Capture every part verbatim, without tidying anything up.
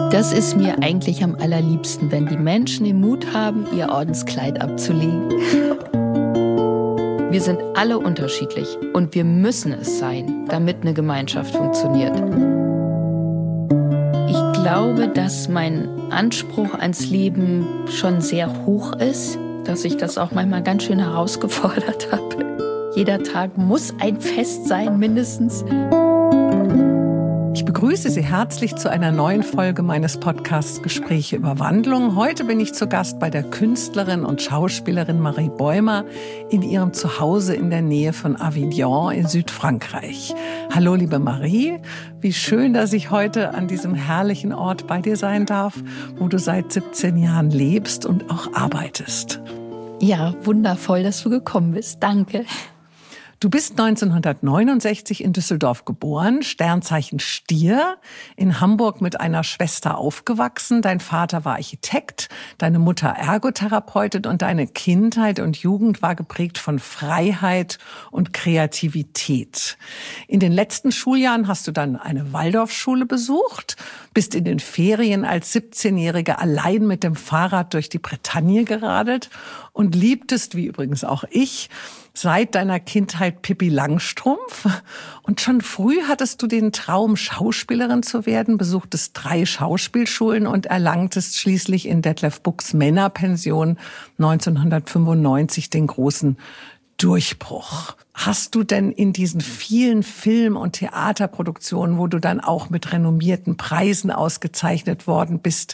Das ist mir eigentlich am allerliebsten, wenn die Menschen den Mut haben, ihr Ordenskleid abzulegen. Wir sind alle unterschiedlich und wir müssen es sein, damit eine Gemeinschaft funktioniert. Ich glaube, dass mein Anspruch ans Leben schon sehr hoch ist, dass ich das auch manchmal ganz schön herausgefordert habe. Jeder Tag muss ein Fest sein, mindestens. Ich begrüße Sie herzlich zu einer neuen Folge meines Podcasts Gespräche über Wandlung. Heute bin ich zu Gast bei der Künstlerin und Schauspielerin Marie Bäumer in ihrem Zuhause in der Nähe von Avignon in Südfrankreich. Hallo liebe Marie, wie schön, dass ich heute an diesem herrlichen Ort bei dir sein darf, wo du seit siebzehn Jahren lebst und auch arbeitest. Ja, wundervoll, dass du gekommen bist. Danke. Du bist neunzehnhundertneunundsechzig in Düsseldorf geboren, Sternzeichen Stier, in Hamburg mit einer Schwester aufgewachsen. Dein Vater war Architekt, deine Mutter Ergotherapeutin und deine Kindheit und Jugend war geprägt von Freiheit und Kreativität. In den letzten Schuljahren hast du dann eine Waldorfschule besucht, bist in den Ferien als siebzehnjährige allein mit dem Fahrrad durch die Bretagne geradelt und liebtest, wie übrigens auch ich, seit deiner Kindheit Pippi Langstrumpf. Und schon früh hattest du den Traum, Schauspielerin zu werden, besuchtest drei Schauspielschulen und erlangtest schließlich in Detlef Bucks Männerpension neunzehnhundertfünfundneunzig den großen Durchbruch. Hast du denn in diesen vielen Film- und Theaterproduktionen, wo du dann auch mit renommierten Preisen ausgezeichnet worden bist,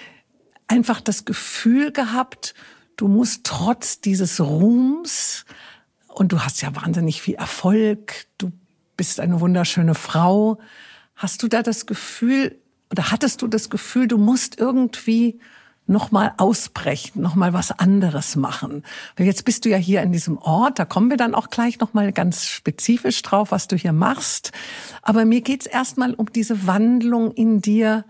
einfach das Gefühl gehabt, du musst trotz dieses Ruhms, und du hast ja wahnsinnig viel Erfolg, du bist eine wunderschöne Frau. Hast du da das Gefühl, oder hattest du das Gefühl, du musst irgendwie noch mal ausbrechen, noch mal was anderes machen? Weil jetzt bist du ja hier in diesem Ort, da kommen wir dann auch gleich noch mal ganz spezifisch drauf, was du hier machst. Aber mir geht's erstmal um diese Wandlung in dir,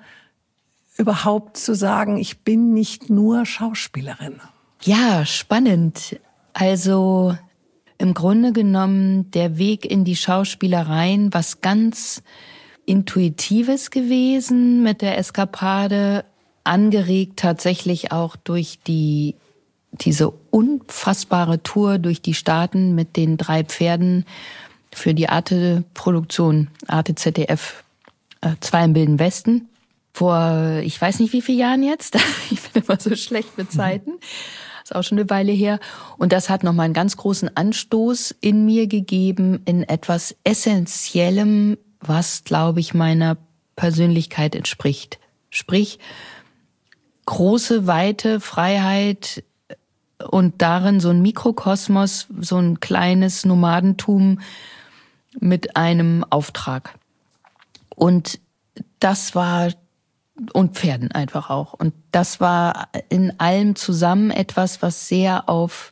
überhaupt zu sagen, ich bin nicht nur Schauspielerin. Ja, spannend. Also im Grunde genommen der Weg in die Schauspielereien, was ganz Intuitives gewesen mit der Eskapade, angeregt tatsächlich auch durch die diese unfassbare Tour durch die Staaten mit den drei Pferden für die Arte-Produktion, Arte Z D F, äh, zwei im Wilden Westen. Vor, ich weiß nicht wie viele Jahren jetzt, ich bin immer so schlecht mit Zeiten. Ist auch schon eine Weile her. Und das hat nochmal einen ganz großen Anstoß in mir gegeben, in etwas Essentiellem, was, glaube ich, meiner Persönlichkeit entspricht. Sprich, große, weite Freiheit und darin so ein Mikrokosmos, so ein kleines Nomadentum mit einem Auftrag. Und das war Und Pferden einfach auch. Und das war in allem zusammen etwas, was sehr auf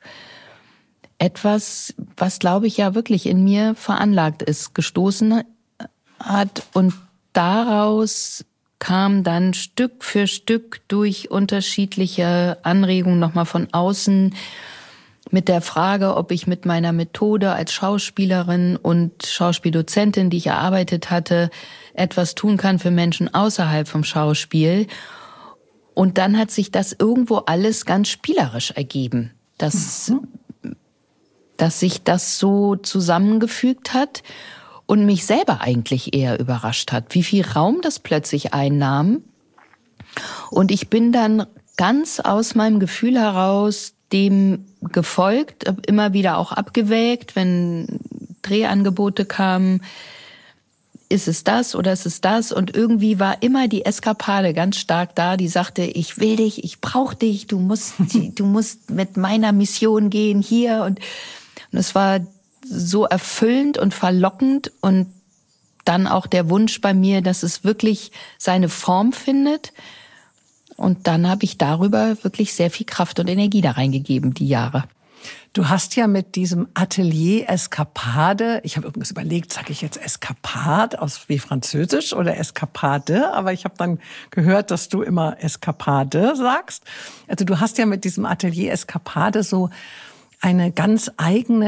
etwas, was glaube ich ja wirklich in mir veranlagt ist, gestoßen hat. Und daraus kam dann Stück für Stück durch unterschiedliche Anregungen nochmal von außen mit der Frage, ob ich mit meiner Methode als Schauspielerin und Schauspieldozentin, die ich erarbeitet hatte, etwas tun kann für Menschen außerhalb vom Schauspiel. Und dann hat sich das irgendwo alles ganz spielerisch ergeben, dass, mhm. dass sich das so zusammengefügt hat und mich selber eigentlich eher überrascht hat, wie viel Raum das plötzlich einnahm. Und ich bin dann ganz aus meinem Gefühl heraus dem gefolgt, immer wieder auch abgewägt, wenn Drehangebote kamen, ist es das oder ist es das? Und irgendwie war immer die Eskapade ganz stark da, die sagte, ich will dich, ich brauche dich, du musst, du musst mit meiner Mission gehen hier. Und, und es war so erfüllend und verlockend und dann auch der Wunsch bei mir, dass es wirklich seine Form findet. Und dann habe ich darüber wirklich sehr viel Kraft und Energie da reingegeben, die Jahre. Du hast ja mit diesem Atelier Eskapade, ich habe übrigens überlegt, sage ich jetzt Eskapade aus wie Französisch oder Eskapade, aber ich habe dann gehört, dass du immer Eskapade sagst. Also du hast ja mit diesem Atelier Eskapade so eine ganz eigene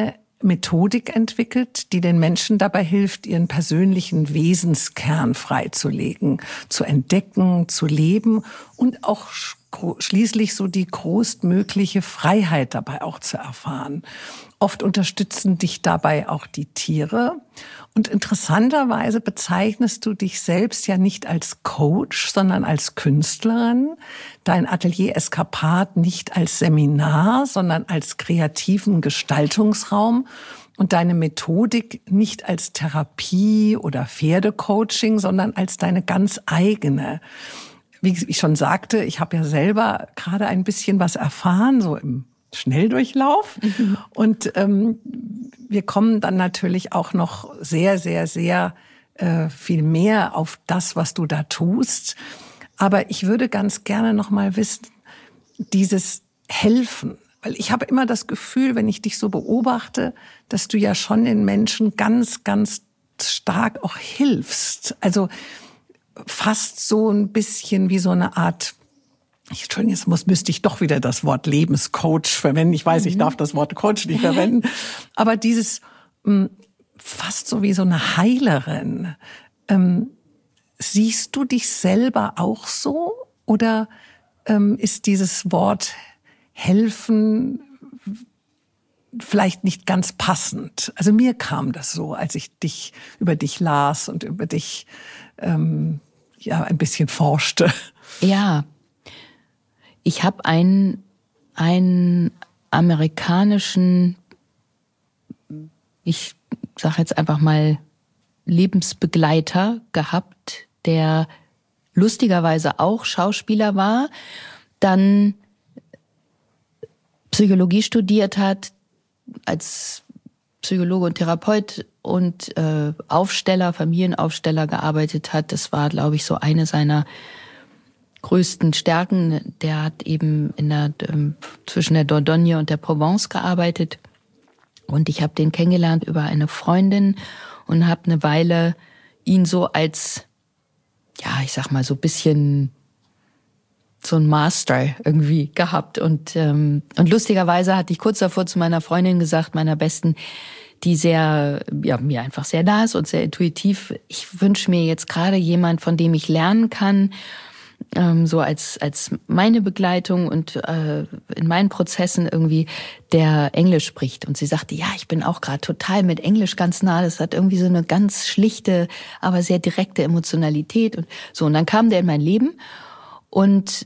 Methodik entwickelt, die den Menschen dabei hilft, ihren persönlichen Wesenskern freizulegen, zu entdecken, zu leben und auch schließlich so die größtmögliche Freiheit dabei auch zu erfahren. Oft unterstützen dich dabei auch die Tiere. Und interessanterweise bezeichnest du dich selbst ja nicht als Coach, sondern als Künstlerin. Dein Atelier Escapade nicht als Seminar, sondern als kreativen Gestaltungsraum. Und deine Methodik nicht als Therapie oder Pferdecoaching, sondern als deine ganz eigene. Wie ich schon sagte, ich habe ja selber gerade ein bisschen was erfahren, so im Schnelldurchlauf. Mhm. Und ähm, wir kommen dann natürlich auch noch sehr, sehr, sehr äh, viel mehr auf das, was du da tust. Aber ich würde ganz gerne noch mal wissen, dieses Helfen. Weil ich habe immer das Gefühl, wenn ich dich so beobachte, dass du ja schon den Menschen ganz, ganz stark auch hilfst. Also fast so ein bisschen wie so eine Art, ich, Entschuldigung, jetzt muss, müsste ich doch wieder das Wort Lebenscoach verwenden. Ich weiß, mhm. ich darf das Wort Coach nicht verwenden. Aber dieses mh, fast so wie so eine Heilerin. Ähm, siehst du dich selber auch so? Oder ähm, ist dieses Wort helfen vielleicht nicht ganz passend? Also mir kam das so, als ich dich über dich las und über dich ähm, ja ein bisschen forschte. Ja. Ich habe einen, einen amerikanischen, ich sage jetzt einfach mal, Lebensbegleiter gehabt, der lustigerweise auch Schauspieler war, dann Psychologie studiert hat, als Psychologe und Therapeut und äh, Aufsteller, Familienaufsteller gearbeitet hat. Das war, glaube ich, so eine seiner größten Stärken. Der hat eben in der ähm, zwischen der Dordogne und der Provence gearbeitet und ich habe den kennengelernt über eine Freundin und habe eine Weile ihn so als, ja, ich sag mal so ein bisschen so ein Master irgendwie gehabt und ähm, und lustigerweise hatte ich kurz davor zu meiner Freundin gesagt, meiner besten, die sehr, ja, mir einfach sehr nah ist und sehr intuitiv. Ich wünsche mir jetzt gerade jemand, von dem ich lernen kann, ähm, so als als meine Begleitung und äh, in meinen Prozessen irgendwie, der Englisch spricht. Und sie sagte, ja, ich bin auch gerade total mit Englisch ganz nah. Das hat irgendwie so eine ganz schlichte, aber sehr direkte Emotionalität und so. Und dann kam der in mein Leben und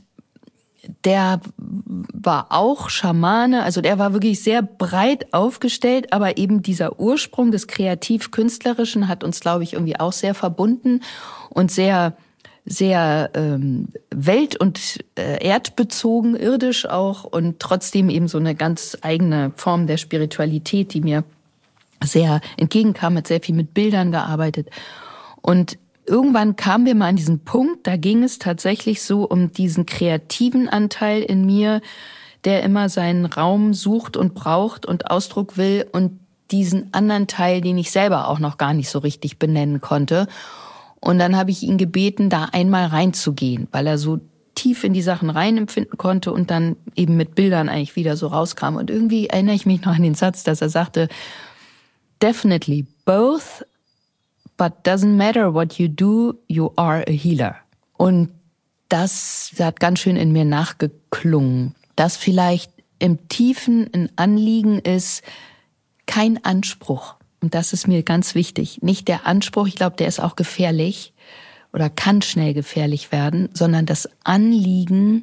der war auch Schamane, also der war wirklich sehr breit aufgestellt, aber eben dieser Ursprung des Kreativ-Künstlerischen hat uns, glaube ich, irgendwie auch sehr verbunden und sehr sehr ähm, welt- und äh, erdbezogen, irdisch auch und trotzdem eben so eine ganz eigene Form der Spiritualität, die mir sehr entgegenkam, hat sehr viel mit Bildern gearbeitet. Und irgendwann kamen wir mal an diesen Punkt, da ging es tatsächlich so um diesen kreativen Anteil in mir, der immer seinen Raum sucht und braucht und Ausdruck will und diesen anderen Teil, den ich selber auch noch gar nicht so richtig benennen konnte. Und dann habe ich ihn gebeten, da einmal reinzugehen, weil er so tief in die Sachen rein empfinden konnte und dann eben mit Bildern eigentlich wieder so rauskam. Und irgendwie erinnere ich mich noch an den Satz, dass er sagte, definitely both, but doesn't matter what you do, you are a healer. Und das hat ganz schön in mir nachgeklungen, dass vielleicht im Tiefen ein Anliegen ist, kein Anspruch. Und das ist mir ganz wichtig. Nicht der Anspruch, ich glaube, der ist auch gefährlich oder kann schnell gefährlich werden, sondern das Anliegen,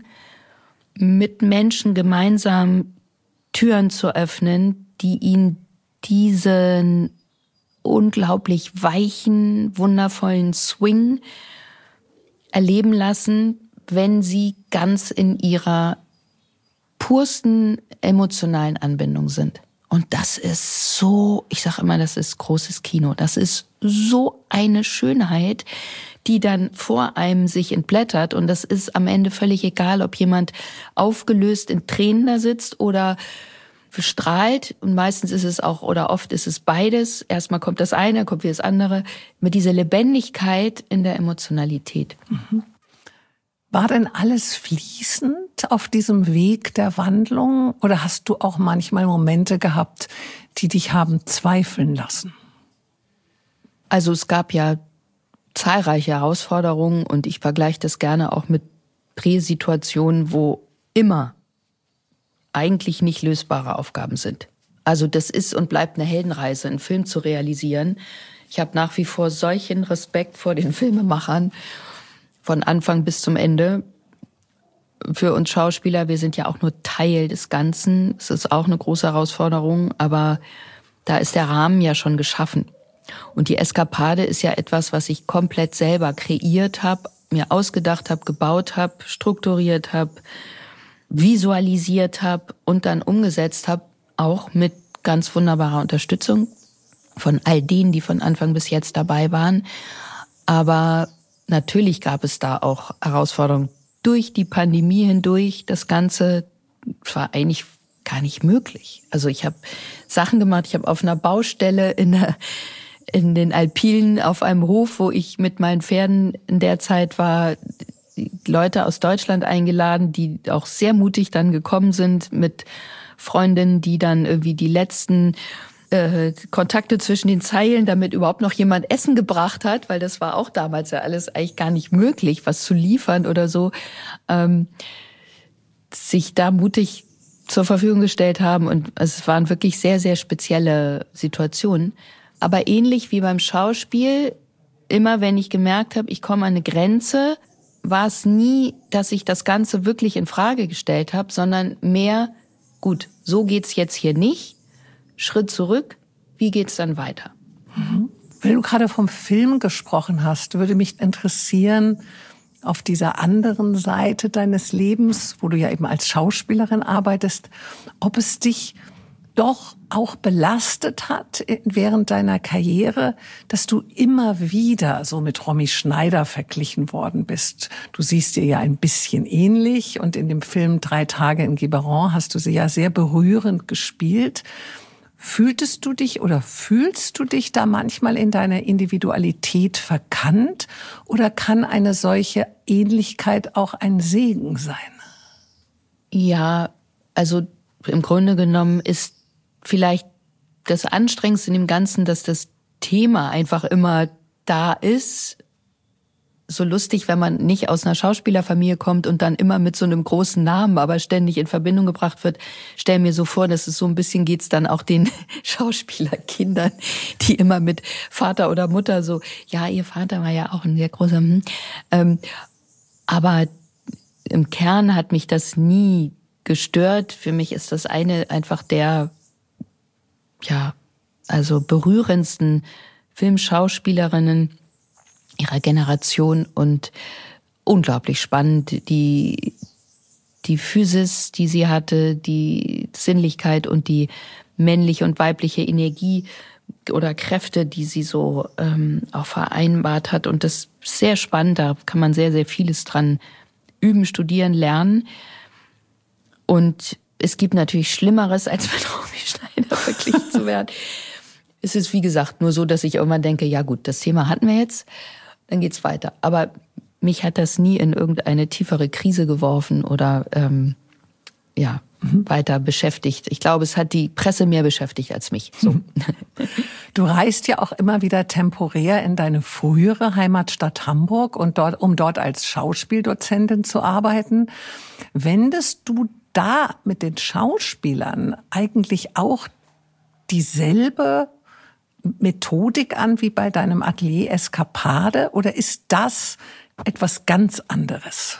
mit Menschen gemeinsam Türen zu öffnen, die ihnen diesen unglaublich weichen, wundervollen Swing erleben lassen, wenn sie ganz in ihrer pursten emotionalen Anbindung sind. Und das ist so, ich sage immer, das ist großes Kino. Das ist so eine Schönheit, die dann vor einem sich entblättert. Und das ist am Ende völlig egal, ob jemand aufgelöst in Tränen da sitzt oder strahlt. Und meistens ist es auch, oder oft ist es beides. Erstmal kommt das eine, kommt wieder das andere. Mit dieser Lebendigkeit in der Emotionalität. Mhm. War denn alles fließend auf diesem Weg der Wandlung oder hast du auch manchmal Momente gehabt, die dich haben zweifeln lassen? Also es gab ja zahlreiche Herausforderungen und ich vergleiche das gerne auch mit Präsituationen, wo immer eigentlich nicht lösbare Aufgaben sind. Also das ist und bleibt eine Heldenreise, einen Film zu realisieren. Ich habe nach wie vor solchen Respekt vor den Filmemachern von Anfang bis zum Ende. Für uns Schauspieler, wir sind ja auch nur Teil des Ganzen. Es ist auch eine große Herausforderung, aber da ist der Rahmen ja schon geschaffen. Und die Eskapade ist ja etwas, was ich komplett selber kreiert habe, mir ausgedacht habe, gebaut habe, strukturiert habe, visualisiert habe und dann umgesetzt habe, auch mit ganz wunderbarer Unterstützung von all denen, die von Anfang bis jetzt dabei waren. Aber natürlich gab es da auch Herausforderungen durch die Pandemie hindurch. Das Ganze war eigentlich gar nicht möglich. Also ich habe Sachen gemacht, ich habe auf einer Baustelle in, der, in den Alpinen auf einem Hof, wo ich mit meinen Pferden in der Zeit war, Leute aus Deutschland eingeladen, die auch sehr mutig dann gekommen sind mit Freundinnen, die dann irgendwie die letzten äh, Kontakte zwischen den Zeilen, damit überhaupt noch jemand Essen gebracht hat, weil das war auch damals ja alles eigentlich gar nicht möglich, was zu liefern oder so, ähm, sich da mutig zur Verfügung gestellt haben. Und es waren wirklich sehr, sehr spezielle Situationen. Aber ähnlich wie beim Schauspiel, immer wenn ich gemerkt habe, ich komme an eine Grenze, war es nie, dass ich das Ganze wirklich in Frage gestellt habe, sondern mehr, gut, so geht's jetzt hier nicht. Schritt zurück, wie geht's dann weiter? Mhm. Weil du gerade vom Film gesprochen hast, würde mich interessieren, auf dieser anderen Seite deines Lebens, wo du ja eben als Schauspielerin arbeitest, ob es dich doch auch belastet hat während deiner Karriere, dass du immer wieder so mit Romy Schneider verglichen worden bist. Du siehst ihr ja ein bisschen ähnlich und in dem Film Drei Tage in Quiberon hast du sie ja sehr berührend gespielt. Fühltest du dich oder fühlst du dich da manchmal in deiner Individualität verkannt oder kann eine solche Ähnlichkeit auch ein Segen sein? Ja, also im Grunde genommen ist vielleicht das Anstrengendste in dem Ganzen, dass das Thema einfach immer da ist. So lustig, wenn man nicht aus einer Schauspielerfamilie kommt und dann immer mit so einem großen Namen, aber ständig in Verbindung gebracht wird. Stell mir so vor, dass es so ein bisschen geht's dann auch den Schauspielerkindern, die immer mit Vater oder Mutter so, ja, ihr Vater war ja auch ein sehr großer, hm. ähm, aber im Kern hat mich das nie gestört. Für mich ist das eine einfach der, ja, also berührendsten Filmschauspielerinnen ihrer Generation und unglaublich spannend. Die, die Physis, die sie hatte, die Sinnlichkeit und die männliche und weibliche Energie oder Kräfte, die sie so ähm, auch vereinbart hat. Und das ist sehr spannend, da kann man sehr, sehr vieles dran üben, studieren, lernen. Und es gibt natürlich Schlimmeres, als mit Romy Schneider verglichen zu werden. Es ist, wie gesagt, nur so, dass ich irgendwann denke, ja gut, das Thema hatten wir jetzt, dann geht's weiter. Aber mich hat das nie in irgendeine tiefere Krise geworfen oder ähm, ja mhm. weiter beschäftigt. Ich glaube, es hat die Presse mehr beschäftigt als mich. So. Du reist ja auch immer wieder temporär in deine frühere Heimatstadt Hamburg und dort, um dort als Schauspieldozentin zu arbeiten. Wendest du da mit den Schauspielern eigentlich auch dieselbe Methodik an wie bei deinem Atelier Eskapade oder ist das etwas ganz anderes?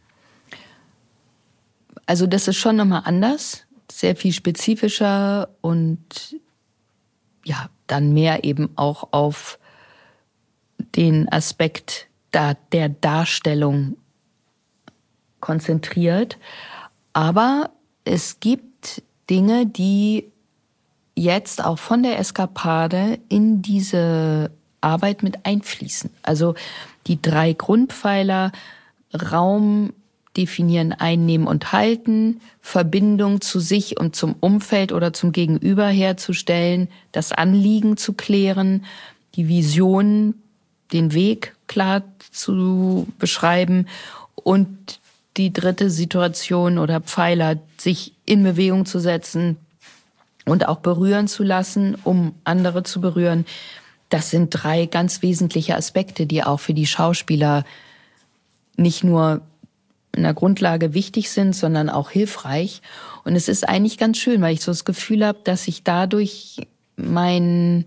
Also das ist schon nochmal anders, sehr viel spezifischer und ja, dann mehr eben auch auf den Aspekt da, der Darstellung konzentriert. Aber es gibt Dinge, die jetzt auch von der Eskapade in diese Arbeit mit einfließen. Also die drei Grundpfeiler, Raum definieren, einnehmen und halten, Verbindung zu sich und zum Umfeld oder zum Gegenüber herzustellen, das Anliegen zu klären, die Vision, den Weg klar zu beschreiben Und die dritte Situation oder Pfeiler, sich in Bewegung zu setzen und auch berühren zu lassen, um andere zu berühren. Das sind drei ganz wesentliche Aspekte, die auch für die Schauspieler nicht nur in der Grundlage wichtig sind, sondern auch hilfreich. Und es ist eigentlich ganz schön, weil ich so das Gefühl habe, dass ich dadurch meinen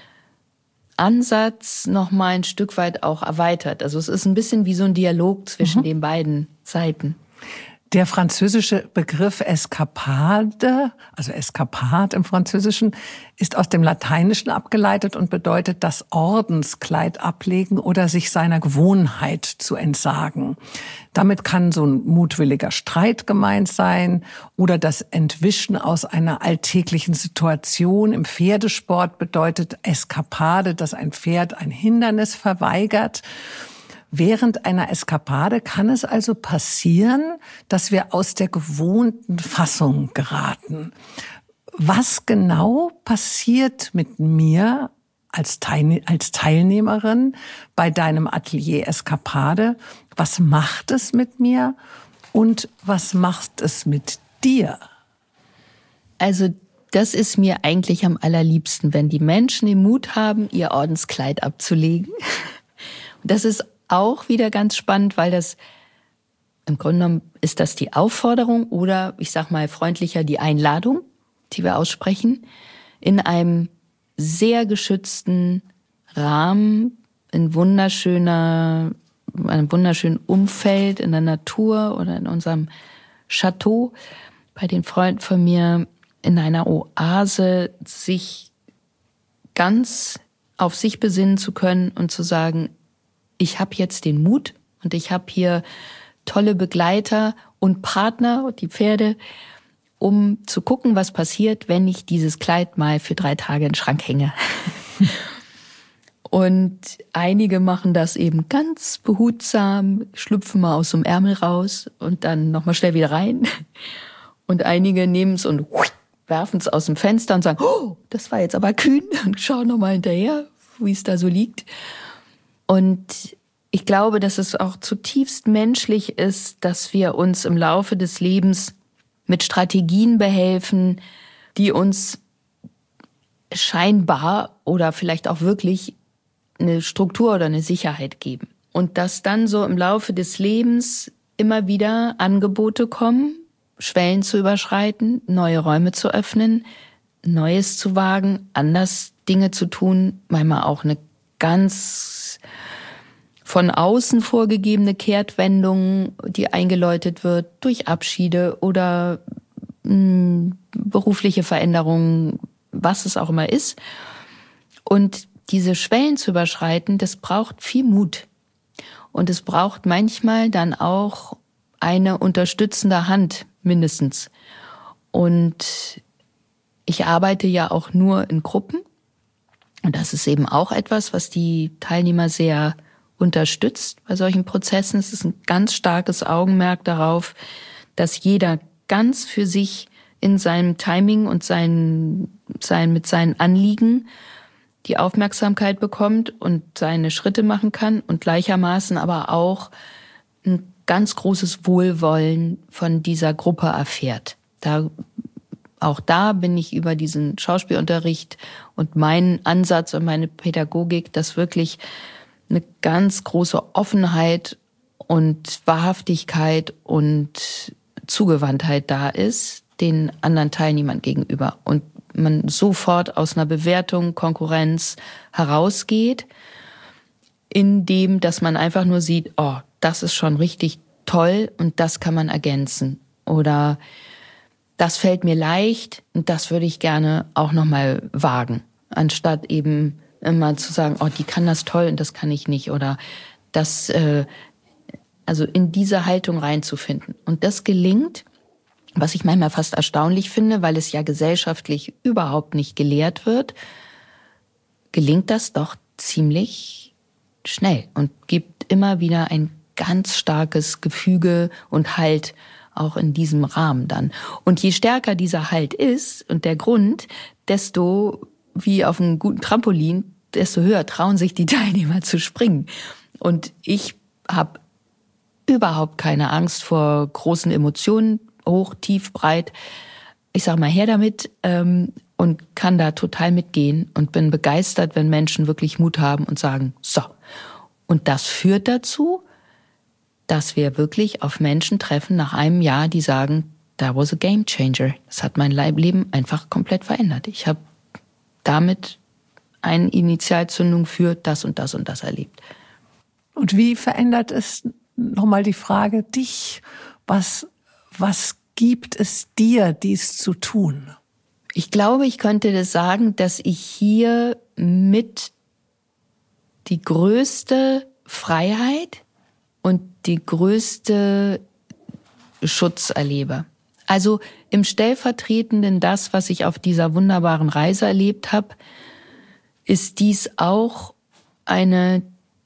Ansatz noch mal ein Stück weit auch erweitert. Also es ist ein bisschen wie so ein Dialog zwischen mhm. den beiden Seiten. Der französische Begriff Eskapade, also Eskapade im Französischen, ist aus dem Lateinischen abgeleitet und bedeutet das Ordenskleid ablegen oder sich seiner Gewohnheit zu entsagen. Damit kann so ein mutwilliger Streit gemeint sein oder das Entwischen aus einer alltäglichen Situation. Im Pferdesport bedeutet Eskapade, dass ein Pferd ein Hindernis verweigert. Während einer Eskapade kann es also passieren, dass wir aus der gewohnten Fassung geraten. Was genau passiert mit mir als Teilnehmerin bei deinem Atelier Eskapade? Was macht es mit mir und was macht es mit dir? Also das ist mir eigentlich am allerliebsten, wenn die Menschen den Mut haben, ihr Ordenskleid abzulegen. Das ist auch wieder ganz spannend, weil das im Grunde genommen ist das die Aufforderung oder ich sag mal freundlicher die Einladung, die wir aussprechen, in einem sehr geschützten Rahmen, in wunderschöner, einem wunderschönen Umfeld, in der Natur oder in unserem Chateau, bei den Freunden von mir in einer Oase, sich ganz auf sich besinnen zu können und zu sagen, ich habe jetzt den Mut und ich habe hier tolle Begleiter und Partner, die Pferde, um zu gucken, was passiert, wenn ich dieses Kleid mal für drei Tage in den Schrank hänge. Und einige machen das eben ganz behutsam, schlüpfen mal aus dem Ärmel raus und dann nochmal schnell wieder rein. Und einige nehmen es und werfen es aus dem Fenster und sagen, oh, das war jetzt aber kühn, und schauen nochmal hinterher, wie es da so liegt. Und ich glaube, dass es auch zutiefst menschlich ist, dass wir uns im Laufe des Lebens mit Strategien behelfen, die uns scheinbar oder vielleicht auch wirklich eine Struktur oder eine Sicherheit geben. Und dass dann so im Laufe des Lebens immer wieder Angebote kommen, Schwellen zu überschreiten, neue Räume zu öffnen, Neues zu wagen, anders Dinge zu tun, manchmal auch eine ganz von außen vorgegebene Kehrtwendung, die eingeläutet wird durch Abschiede oder mh, berufliche Veränderungen, was es auch immer ist. Und diese Schwellen zu überschreiten, das braucht viel Mut. Und es braucht manchmal dann auch eine unterstützende Hand mindestens. Und ich arbeite ja auch nur in Gruppen. Und das ist eben auch etwas, was die Teilnehmer sehr unterstützt bei solchen Prozessen. Es ist ein ganz starkes Augenmerk darauf, dass jeder ganz für sich in seinem Timing und sein, sein, mit seinen Anliegen die Aufmerksamkeit bekommt und seine Schritte machen kann und gleichermaßen aber auch ein ganz großes Wohlwollen von dieser Gruppe erfährt. Da, auch da bin ich über diesen Schauspielunterricht und meinen Ansatz und meine Pädagogik, dass wirklich eine ganz große Offenheit und Wahrhaftigkeit und Zugewandtheit da ist, den anderen Teilnehmern gegenüber. Und man sofort aus einer Bewertung, Konkurrenz herausgeht, indem, dass man einfach nur sieht, oh, das ist schon richtig toll und das kann man ergänzen. Oder das fällt mir leicht und das würde ich gerne auch nochmal wagen. Anstatt eben immer zu sagen, oh, die kann das toll und das kann ich nicht. Oder das, äh, also in diese Haltung reinzufinden. Und das gelingt, was ich manchmal fast erstaunlich finde, weil es ja gesellschaftlich überhaupt nicht gelehrt wird, gelingt das doch ziemlich schnell und gibt immer wieder ein ganz starkes Gefüge und Halt auch in diesem Rahmen dann. Und je stärker dieser Halt ist und der Grund, desto wie auf einem guten Trampolin, desto höher trauen sich die Teilnehmer zu springen. Und ich habe überhaupt keine Angst vor großen Emotionen, hoch, tief, breit. Ich sag mal, her damit ähm, und kann da total mitgehen und bin begeistert, wenn Menschen wirklich Mut haben und sagen, so. Und das führt dazu, dass wir wirklich auf Menschen treffen nach einem Jahr, die sagen, that was a game changer. Das hat mein Leben einfach komplett verändert. Ich habe damit eine Initialzündung für das und das und das erlebt. Und wie verändert es, nochmal die Frage, dich? Was, was gibt es dir, dies zu tun? Ich glaube, ich könnte das sagen, dass ich hier mit die größte Freiheit und die größte Schutz erlebe. Also im Stellvertretenden das, was ich auf dieser wunderbaren Reise erlebt habe, ist dies auch eine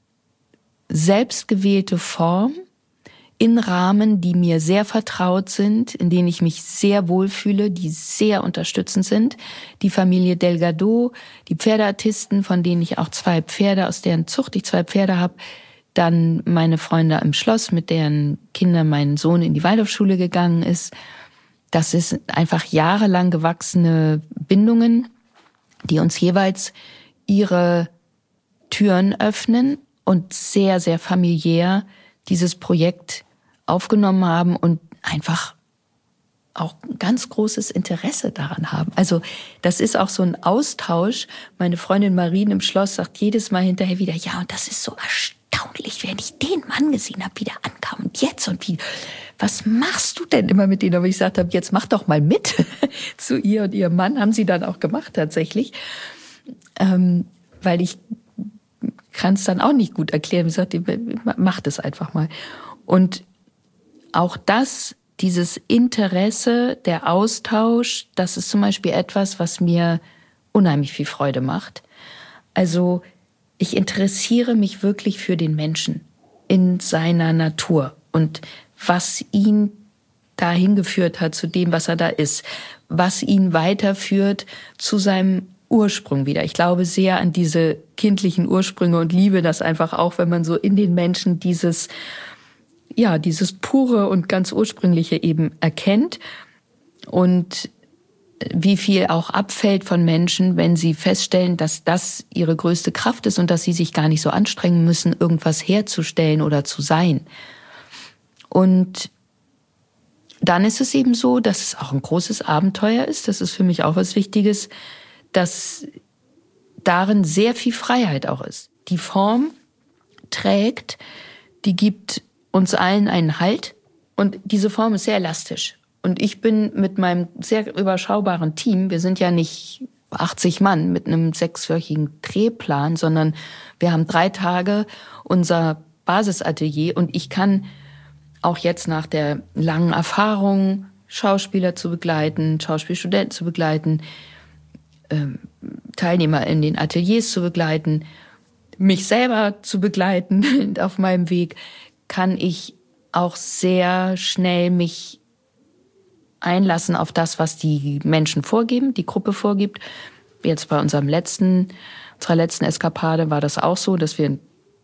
selbstgewählte Form in Rahmen, die mir sehr vertraut sind, in denen ich mich sehr wohlfühle, die sehr unterstützend sind. Die Familie Delgado, die Pferdeartisten, von denen ich auch zwei Pferde, aus deren Zucht ich zwei Pferde habe, dann meine Freunde im Schloss, mit deren Kindern mein Sohn in die Waldorfschule gegangen ist. Das ist einfach jahrelang gewachsene Bindungen, die uns jeweils ihre Türen öffnen und sehr, sehr familiär dieses Projekt aufgenommen haben und einfach auch ein ganz großes Interesse daran haben. Also das ist auch so ein Austausch. Meine Freundin Marien im Schloss sagt jedes Mal hinterher wieder, ja, und das ist so erstaunlich, wenn ich den Mann gesehen habe, wie der ankam und jetzt und wie, was machst du denn immer mit denen? Aber ich gesagt habe, jetzt mach doch mal mit zu ihr und ihrem Mann. Haben sie dann auch gemacht tatsächlich, ähm, weil ich kann es dann auch nicht gut erklären. Ich sagte, mach das einfach mal. Und auch das, dieses Interesse, der Austausch, das ist zum Beispiel etwas, was mir unheimlich viel Freude macht. Also ich interessiere mich wirklich für den Menschen in seiner Natur und was ihn dahin geführt hat zu dem, was er da ist, was ihn weiterführt zu seinem Ursprung wieder. Ich glaube sehr an diese kindlichen Ursprünge und liebe das einfach auch, wenn man so in den Menschen dieses, ja, dieses pure und ganz ursprüngliche eben erkennt und wie viel auch abfällt von Menschen, wenn sie feststellen, dass das ihre größte Kraft ist und dass sie sich gar nicht so anstrengen müssen, irgendwas herzustellen oder zu sein. Und dann ist es eben so, dass es auch ein großes Abenteuer ist. Das ist für mich auch was Wichtiges, dass darin sehr viel Freiheit auch ist. Die Form trägt, die gibt uns allen einen Halt und diese Form ist sehr elastisch. Und ich bin mit meinem sehr überschaubaren Team, wir sind ja nicht achtzig Mann mit einem sechswöchigen Drehplan, sondern wir haben drei Tage unser Basisatelier und ich kann auch jetzt nach der langen Erfahrung, Schauspieler zu begleiten, Schauspielstudenten zu begleiten, Teilnehmer in den Ateliers zu begleiten, mich selber zu begleiten auf meinem Weg, kann ich auch sehr schnell mich einlassen auf das, was die Menschen vorgeben, die Gruppe vorgibt. Jetzt bei unserem letzten, unserer letzten Eskapade war das auch so, dass wir einen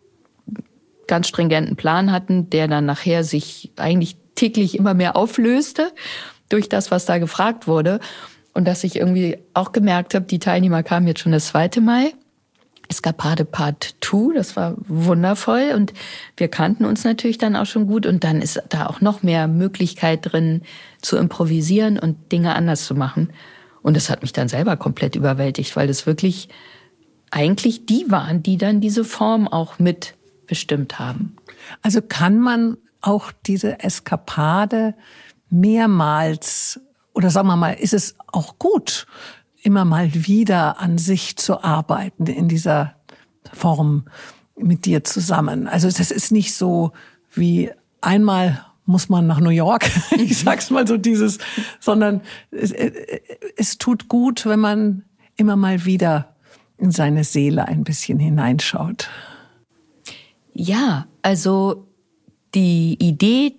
ganz stringenten Plan hatten, der dann nachher sich eigentlich täglich immer mehr auflöste durch das, was da gefragt wurde. Und dass ich irgendwie auch gemerkt habe, die Teilnehmer kamen jetzt schon das zweite Mal. Eskapade Part zwei, das war wundervoll. Und wir kannten uns natürlich dann auch schon gut. Und dann ist da auch noch mehr Möglichkeit drin, zu improvisieren und Dinge anders zu machen. Und das hat mich dann selber komplett überwältigt, weil das wirklich eigentlich die waren, die dann diese Form auch mitbestimmt haben. Also kann man auch diese Eskapade mehrmals, oder sagen wir mal, ist es auch gut, immer mal wieder an sich zu arbeiten in dieser Form mit dir zusammen? Also das ist nicht so wie einmal muss man nach New York, ich sag's mal so dieses, sondern es, es tut gut, wenn man immer mal wieder in seine Seele ein bisschen hineinschaut. Ja, also die Idee,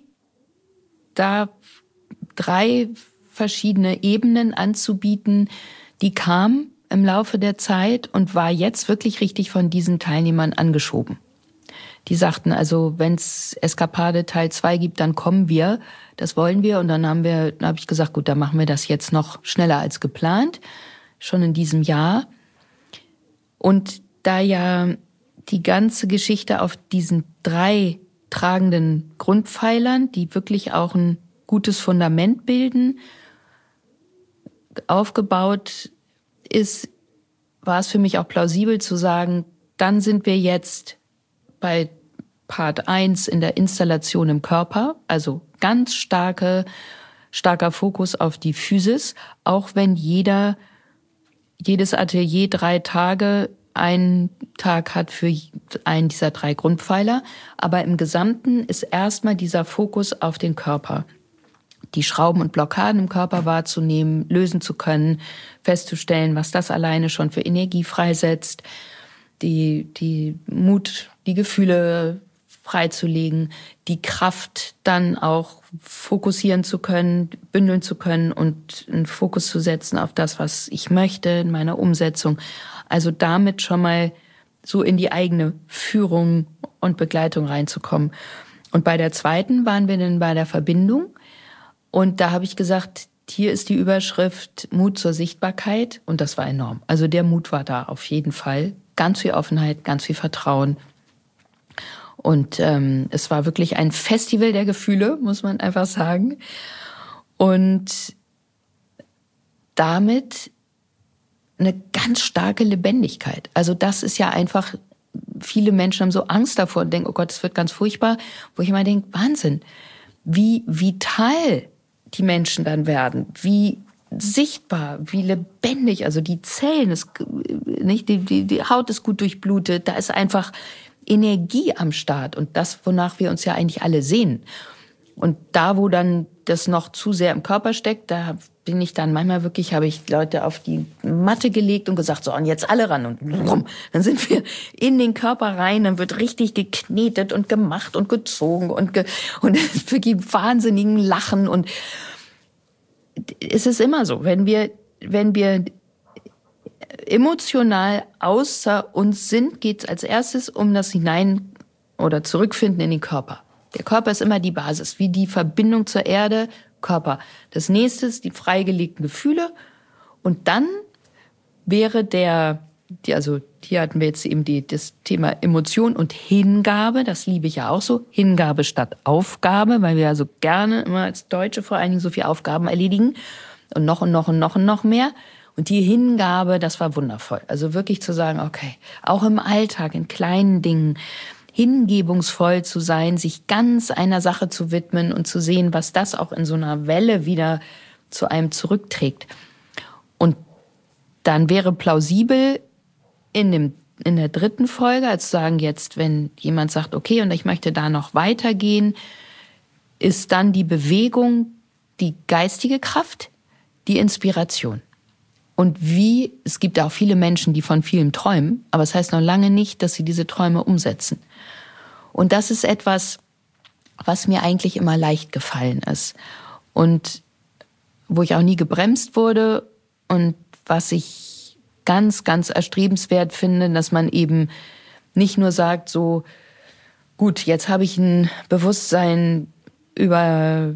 da drei verschiedene Ebenen anzubieten, die kam im Laufe der Zeit und war jetzt wirklich richtig von diesen Teilnehmern angeschoben. die sagten, also wenn's Eskapade Teil zwei gibt, dann kommen wir. Das wollen wir. Und dann haben wir, dann habe ich gesagt, gut, dann machen wir das jetzt noch schneller als geplant. Schon in diesem Jahr. Und da ja die ganze Geschichte auf diesen drei tragenden Grundpfeilern, die wirklich auch ein gutes Fundament bilden, aufgebaut ist, war es für mich auch plausibel zu sagen, dann sind wir jetzt bei Part eins in der Installation im Körper, also ganz starke, starker Fokus auf die Physis, auch wenn jeder, jedes Atelier drei Tage einen Tag hat für einen dieser drei Grundpfeiler. Aber im Gesamten ist erstmal dieser Fokus auf den Körper. Die Schrauben und Blockaden im Körper wahrzunehmen, lösen zu können, festzustellen, was das alleine schon für Energie freisetzt, die, die Mut, die Gefühle freizulegen, die Kraft dann auch fokussieren zu können, bündeln zu können und einen Fokus zu setzen auf das, was ich möchte in meiner Umsetzung. Also damit schon mal so in die eigene Führung und Begleitung reinzukommen. Und bei der zweiten waren wir dann bei der Verbindung. Und da habe ich gesagt, hier ist die Überschrift Mut zur Sichtbarkeit. Und das war enorm. Also der Mut war da auf jeden Fall. Ganz viel Offenheit, ganz viel Vertrauen. Und ähm, es war wirklich ein Festival der Gefühle, muss man einfach sagen. Und damit eine ganz starke Lebendigkeit. Also das ist ja einfach, viele Menschen haben so Angst davor und denken, oh Gott, es wird ganz furchtbar. Wo ich immer denke, Wahnsinn, wie vital die Menschen dann werden, wie sichtbar, wie lebendig, also die Zellen, ist, nicht, die, die, die Haut ist gut durchblutet, da ist einfach Energie am Start und das, wonach wir uns ja eigentlich alle sehnen. Und da, wo dann das noch zu sehr im Körper steckt, da bin ich dann manchmal wirklich, habe ich Leute auf die Matte gelegt und gesagt, so, und jetzt alle ran. Und rum. Dann sind wir in den Körper rein, dann wird richtig geknetet und gemacht und gezogen und, ge und wirklich wahnsinnigen Lachen. Und es ist immer so, wenn wir, wenn wir emotional außer uns sind, geht es als erstes um das Hinein- oder Zurückfinden in den Körper. Der Körper ist immer die Basis, wie die Verbindung zur Erde, Körper. Das nächste ist die freigelegten Gefühle. Und dann wäre der, die, also hier hatten wir jetzt eben die, das Thema Emotion und Hingabe. Das liebe ich ja auch so. Hingabe statt Aufgabe, weil wir ja so gerne immer als Deutsche vor allen Dingen so viele Aufgaben erledigen. Und noch und noch und noch und noch mehr. Und die Hingabe, das war wundervoll. Also wirklich zu sagen, okay, auch im Alltag, in kleinen Dingen, hingebungsvoll zu sein, sich ganz einer Sache zu widmen und zu sehen, was das auch in so einer Welle wieder zu einem zurückträgt. Und dann wäre plausibel in dem, in der dritten Folge, als zu sagen jetzt, wenn jemand sagt, okay, und ich möchte da noch weitergehen, ist dann die Bewegung, die geistige Kraft, die Inspiration. Und wie, es gibt auch viele Menschen, die von vielem träumen, aber es heißt noch lange nicht, dass sie diese Träume umsetzen. Und das ist etwas, was mir eigentlich immer leicht gefallen ist. Und wo ich auch nie gebremst wurde und was ich ganz, ganz erstrebenswert finde, dass man eben nicht nur sagt, so, gut, jetzt habe ich ein Bewusstsein über,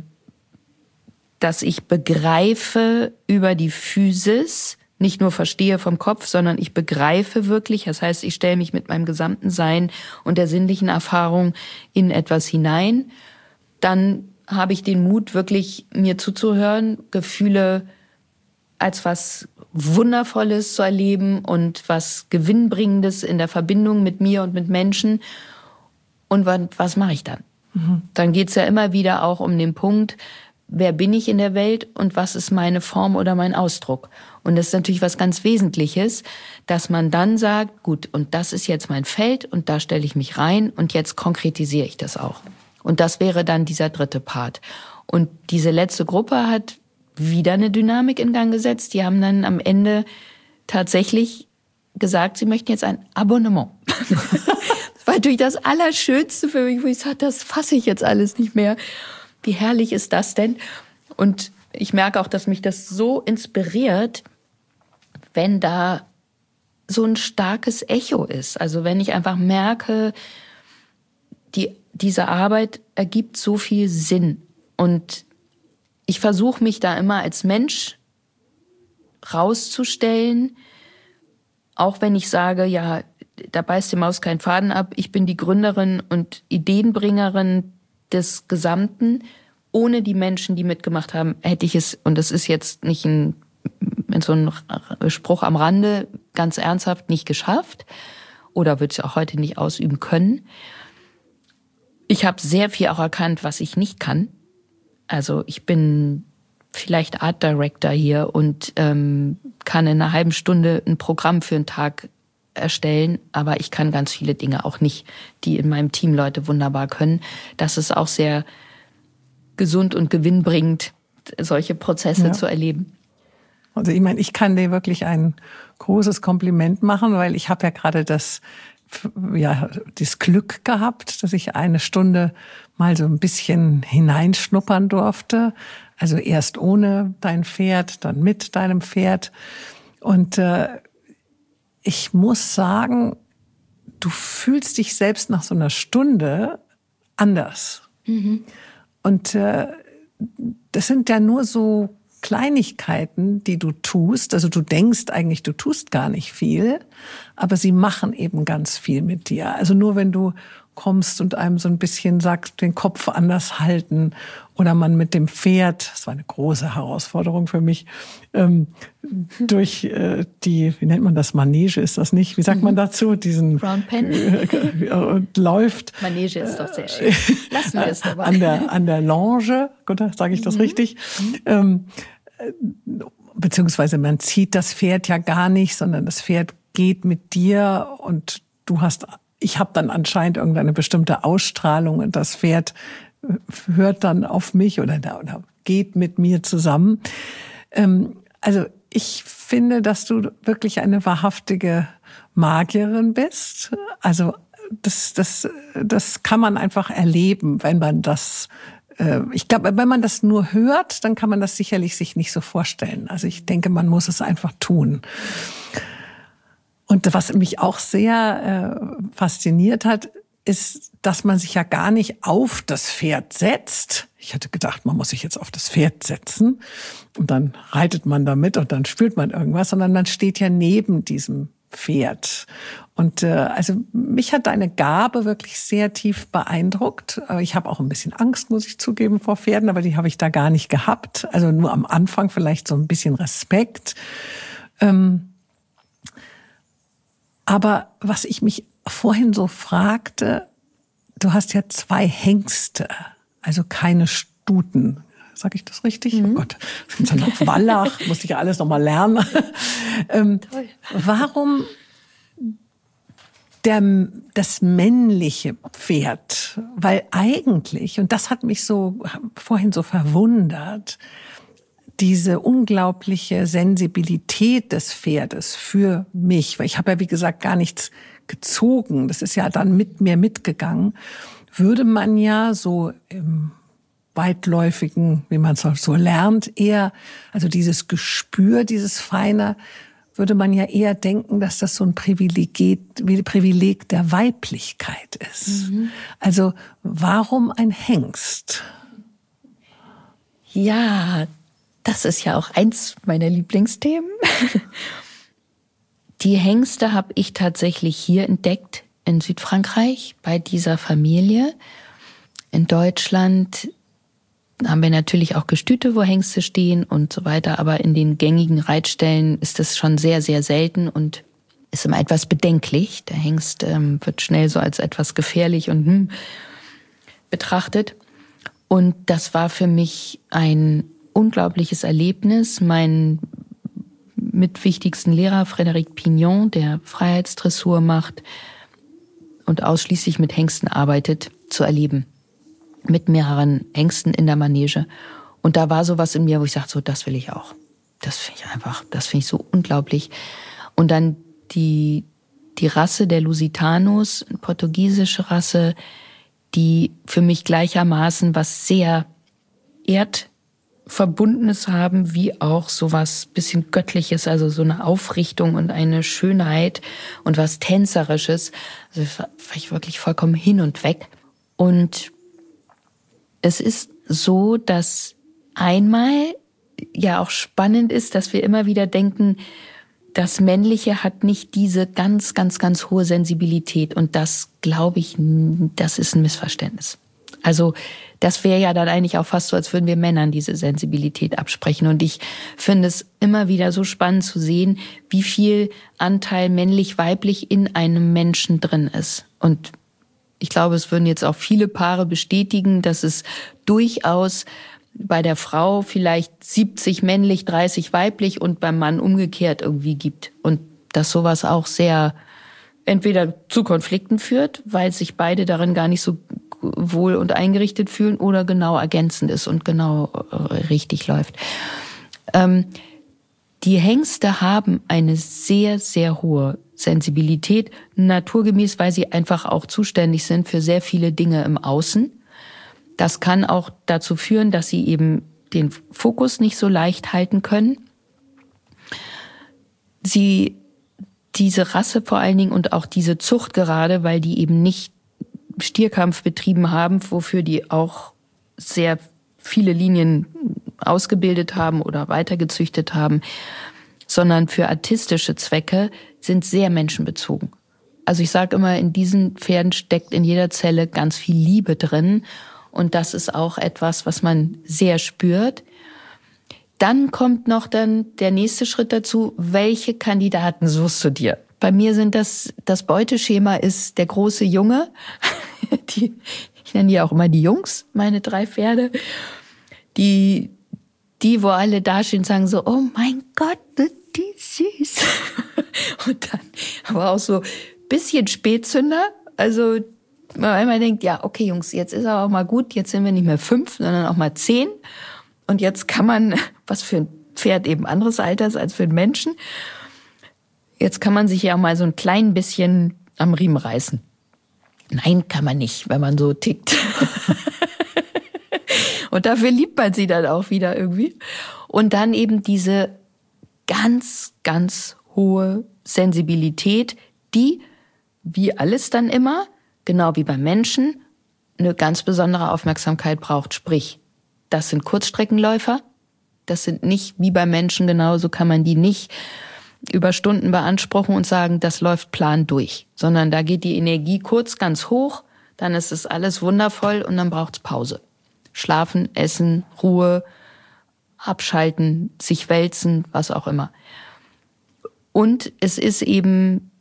dass ich begreife über die Physis, nicht nur verstehe vom Kopf, sondern ich begreife wirklich. Das heißt, ich stelle mich mit meinem gesamten Sein und der sinnlichen Erfahrung in etwas hinein. Dann habe ich den Mut, wirklich mir zuzuhören, Gefühle als was Wundervolles zu erleben und was Gewinnbringendes in der Verbindung mit mir und mit Menschen. Und was, was mache ich dann? Mhm. Dann geht's ja immer wieder auch um den Punkt, wer bin ich in der Welt und was ist meine Form oder mein Ausdruck? Und das ist natürlich was ganz Wesentliches, dass man dann sagt, gut, und das ist jetzt mein Feld und da stelle ich mich rein und jetzt konkretisiere ich das auch. Und das wäre dann dieser dritte Part. Und diese letzte Gruppe hat wieder eine Dynamik in Gang gesetzt. Die haben dann am Ende tatsächlich gesagt, sie möchten jetzt ein Abonnement. Das war natürlich das Allerschönste für mich, wo ich sagte, das fasse ich jetzt alles nicht mehr. Wie herrlich ist das denn? Und ich merke auch, dass mich das so inspiriert, wenn da so ein starkes Echo ist. Also wenn ich einfach merke, die, diese Arbeit ergibt so viel Sinn. Und ich versuche mich da immer als Mensch rauszustellen, auch wenn ich sage, ja, da beißt die Maus keinen Faden ab, ich bin die Gründerin und Ideenbringerin des Gesamten. Ohne die Menschen, die mitgemacht haben, hätte ich es, und das ist jetzt nicht ein, so ein Spruch am Rande, ganz ernsthaft nicht geschafft oder würde es auch heute nicht ausüben können. Ich habe sehr viel auch erkannt, was ich nicht kann. Also ich bin vielleicht Art Director hier und ähm, kann in einer halben Stunde ein Programm für einen Tag erstellen, aber ich kann ganz viele Dinge auch nicht, die in meinem Team Leute wunderbar können. Das ist auch sehr gesund und gewinnbringend, solche Prozesse ja. zu erleben. Also ich meine, ich kann dir wirklich ein großes Kompliment machen, weil ich habe ja gerade das, ja, das Glück gehabt, dass ich eine Stunde mal so ein bisschen hineinschnuppern durfte. Also erst ohne dein Pferd, dann mit deinem Pferd. Und äh, ich muss sagen, du fühlst dich selbst nach so einer Stunde anders. Mhm. Und äh, das sind ja nur so Kleinigkeiten, die du tust. Also du denkst eigentlich, du tust gar nicht viel, aber sie machen eben ganz viel mit dir. Also nur wenn du kommst und einem so ein bisschen sagst, den Kopf anders halten oder man mit dem Pferd, das war eine große Herausforderung für mich, ähm, durch äh, die, wie nennt man das, Manege ist das nicht? Wie sagt man dazu? Diesen Round Pen? Äh, und läuft. Manege ist doch sehr schön. Lassen wir es dabei. An der, an der Longe, gut, sage ich das mhm. richtig? Ähm, beziehungsweise man zieht das Pferd ja gar nicht, sondern das Pferd geht mit dir und du hast, ich habe dann anscheinend irgendeine bestimmte Ausstrahlung und das Pferd hört dann auf mich oder, oder geht mit mir zusammen. Ähm, also ich finde, dass du wirklich eine wahrhaftige Magierin bist. Also das, das, das kann man einfach erleben, wenn man das Ich glaube, wenn man das nur hört, dann kann man das sicherlich sich nicht so vorstellen. Also ich denke, man muss es einfach tun. Und was mich auch sehr äh, fasziniert hat, ist, dass man sich ja gar nicht auf das Pferd setzt. Ich hätte gedacht, man muss sich jetzt auf das Pferd setzen und dann reitet man damit und dann spürt man irgendwas, sondern man steht ja neben diesem Pferd. Und äh, also mich hat deine Gabe wirklich sehr tief beeindruckt. Ich habe auch ein bisschen Angst, muss ich zugeben, vor Pferden, aber die habe ich da gar nicht gehabt. Also nur am Anfang vielleicht so ein bisschen Respekt. Ähm, aber was ich mich vorhin so fragte, du hast ja zwei Hengste, also keine Stuten. Sag ich das richtig? Mhm. Oh Gott, das sind so noch Wallach, musste ich ja alles noch mal lernen. ähm, warum der, das männliche Pferd? Weil eigentlich, und das hat mich so vorhin so verwundert, diese unglaubliche Sensibilität des Pferdes für mich, weil ich habe ja wie gesagt gar nichts gezogen, das ist ja dann mit mir mitgegangen, würde man ja so im weitläufigen, wie man es so lernt, eher, also dieses Gespür, dieses Feine, würde man ja eher denken, dass das so ein Privileg, wie Privileg der Weiblichkeit ist. Mhm. Also warum ein Hengst? Ja, das ist ja auch eins meiner Lieblingsthemen. Die Hengste habe ich tatsächlich hier entdeckt, in Südfrankreich, bei dieser Familie. In Deutschland haben wir natürlich auch Gestüte, wo Hengste stehen und so weiter, aber in den gängigen Reitstellen ist das schon sehr, sehr selten und ist immer etwas bedenklich. Der Hengst ähm, wird schnell so als etwas gefährlich und hm, betrachtet. Und das war für mich ein unglaubliches Erlebnis. Mein mitwichtigsten Lehrer, Frédéric Pignon, der Freiheitsdressur macht und ausschließlich mit Hengsten arbeitet, zu erleben. Mit mehreren Hengsten in der Manege. Und da war sowas in mir, wo ich sagte, so, das will ich auch. Das finde ich einfach, das finde ich so unglaublich. Und dann die, die Rasse der Lusitanos, eine portugiesische Rasse, die für mich gleichermaßen was sehr Erdverbundenes haben, wie auch sowas bisschen Göttliches, also so eine Aufrichtung und eine Schönheit und was Tänzerisches. Also war ich wirklich vollkommen hin und weg. Und es ist so, dass einmal ja auch spannend ist, dass wir immer wieder denken, das Männliche hat nicht diese ganz, ganz, ganz hohe Sensibilität. Und das, glaube ich, das ist ein Missverständnis. Also das wäre ja dann eigentlich auch fast so, als würden wir Männern diese Sensibilität absprechen. Und ich finde es immer wieder so spannend zu sehen, wie viel Anteil männlich-weiblich in einem Menschen drin ist. Und ich glaube, es würden jetzt auch viele Paare bestätigen, dass es durchaus bei der Frau vielleicht siebzig männlich, dreißig weiblich und beim Mann umgekehrt irgendwie gibt. Und dass sowas auch sehr entweder zu Konflikten führt, weil sich beide darin gar nicht so wohl und eingerichtet fühlen, oder genau ergänzend ist und genau richtig läuft. Ähm, die Hengste haben eine sehr, sehr hohe Sensibilität, naturgemäß, weil sie einfach auch zuständig sind für sehr viele Dinge im Außen. Das kann auch dazu führen, dass sie eben den Fokus nicht so leicht halten können. Sie, diese Rasse vor allen Dingen und auch diese Zucht gerade, weil die eben nicht Stierkampf betrieben haben, wofür die auch sehr viele Linien ausgebildet haben oder weitergezüchtet haben, sondern für artistische Zwecke, sind sehr menschenbezogen. Also ich sage immer, in diesen Pferden steckt in jeder Zelle ganz viel Liebe drin. Und das ist auch etwas, was man sehr spürt. Dann kommt noch dann der nächste Schritt dazu, welche Kandidaten suchst du dir? Bei mir sind das, das Beuteschema ist der große Junge. Die, ich nenne die auch immer die Jungs, meine drei Pferde. Die, die, wo alle dastehen und sagen so, oh mein Gott, die süß. Und dann aber auch so ein bisschen Spätzünder. Also man einmal denkt, ja, okay, Jungs, jetzt ist aber auch mal gut, jetzt sind wir nicht mehr fünf, sondern auch mal zehn. Und jetzt kann man, was für ein Pferd eben anderes Alter ist als für einen Menschen, jetzt kann man sich ja auch mal so ein klein bisschen am Riemen reißen. Nein, kann man nicht, wenn man so tickt. Und dafür liebt man sie dann auch wieder irgendwie. Und dann eben diese ganz, ganz hohe Sensibilität, die, wie alles dann immer, genau wie beim Menschen, eine ganz besondere Aufmerksamkeit braucht. Sprich, das sind Kurzstreckenläufer, das sind nicht wie beim Menschen genauso, kann man die nicht über Stunden beanspruchen und sagen, das läuft plan durch, sondern da geht die Energie kurz ganz hoch, dann ist es alles wundervoll und dann braucht's Pause. Schlafen, essen, Ruhe, abschalten, sich wälzen, was auch immer. Und es ist eben,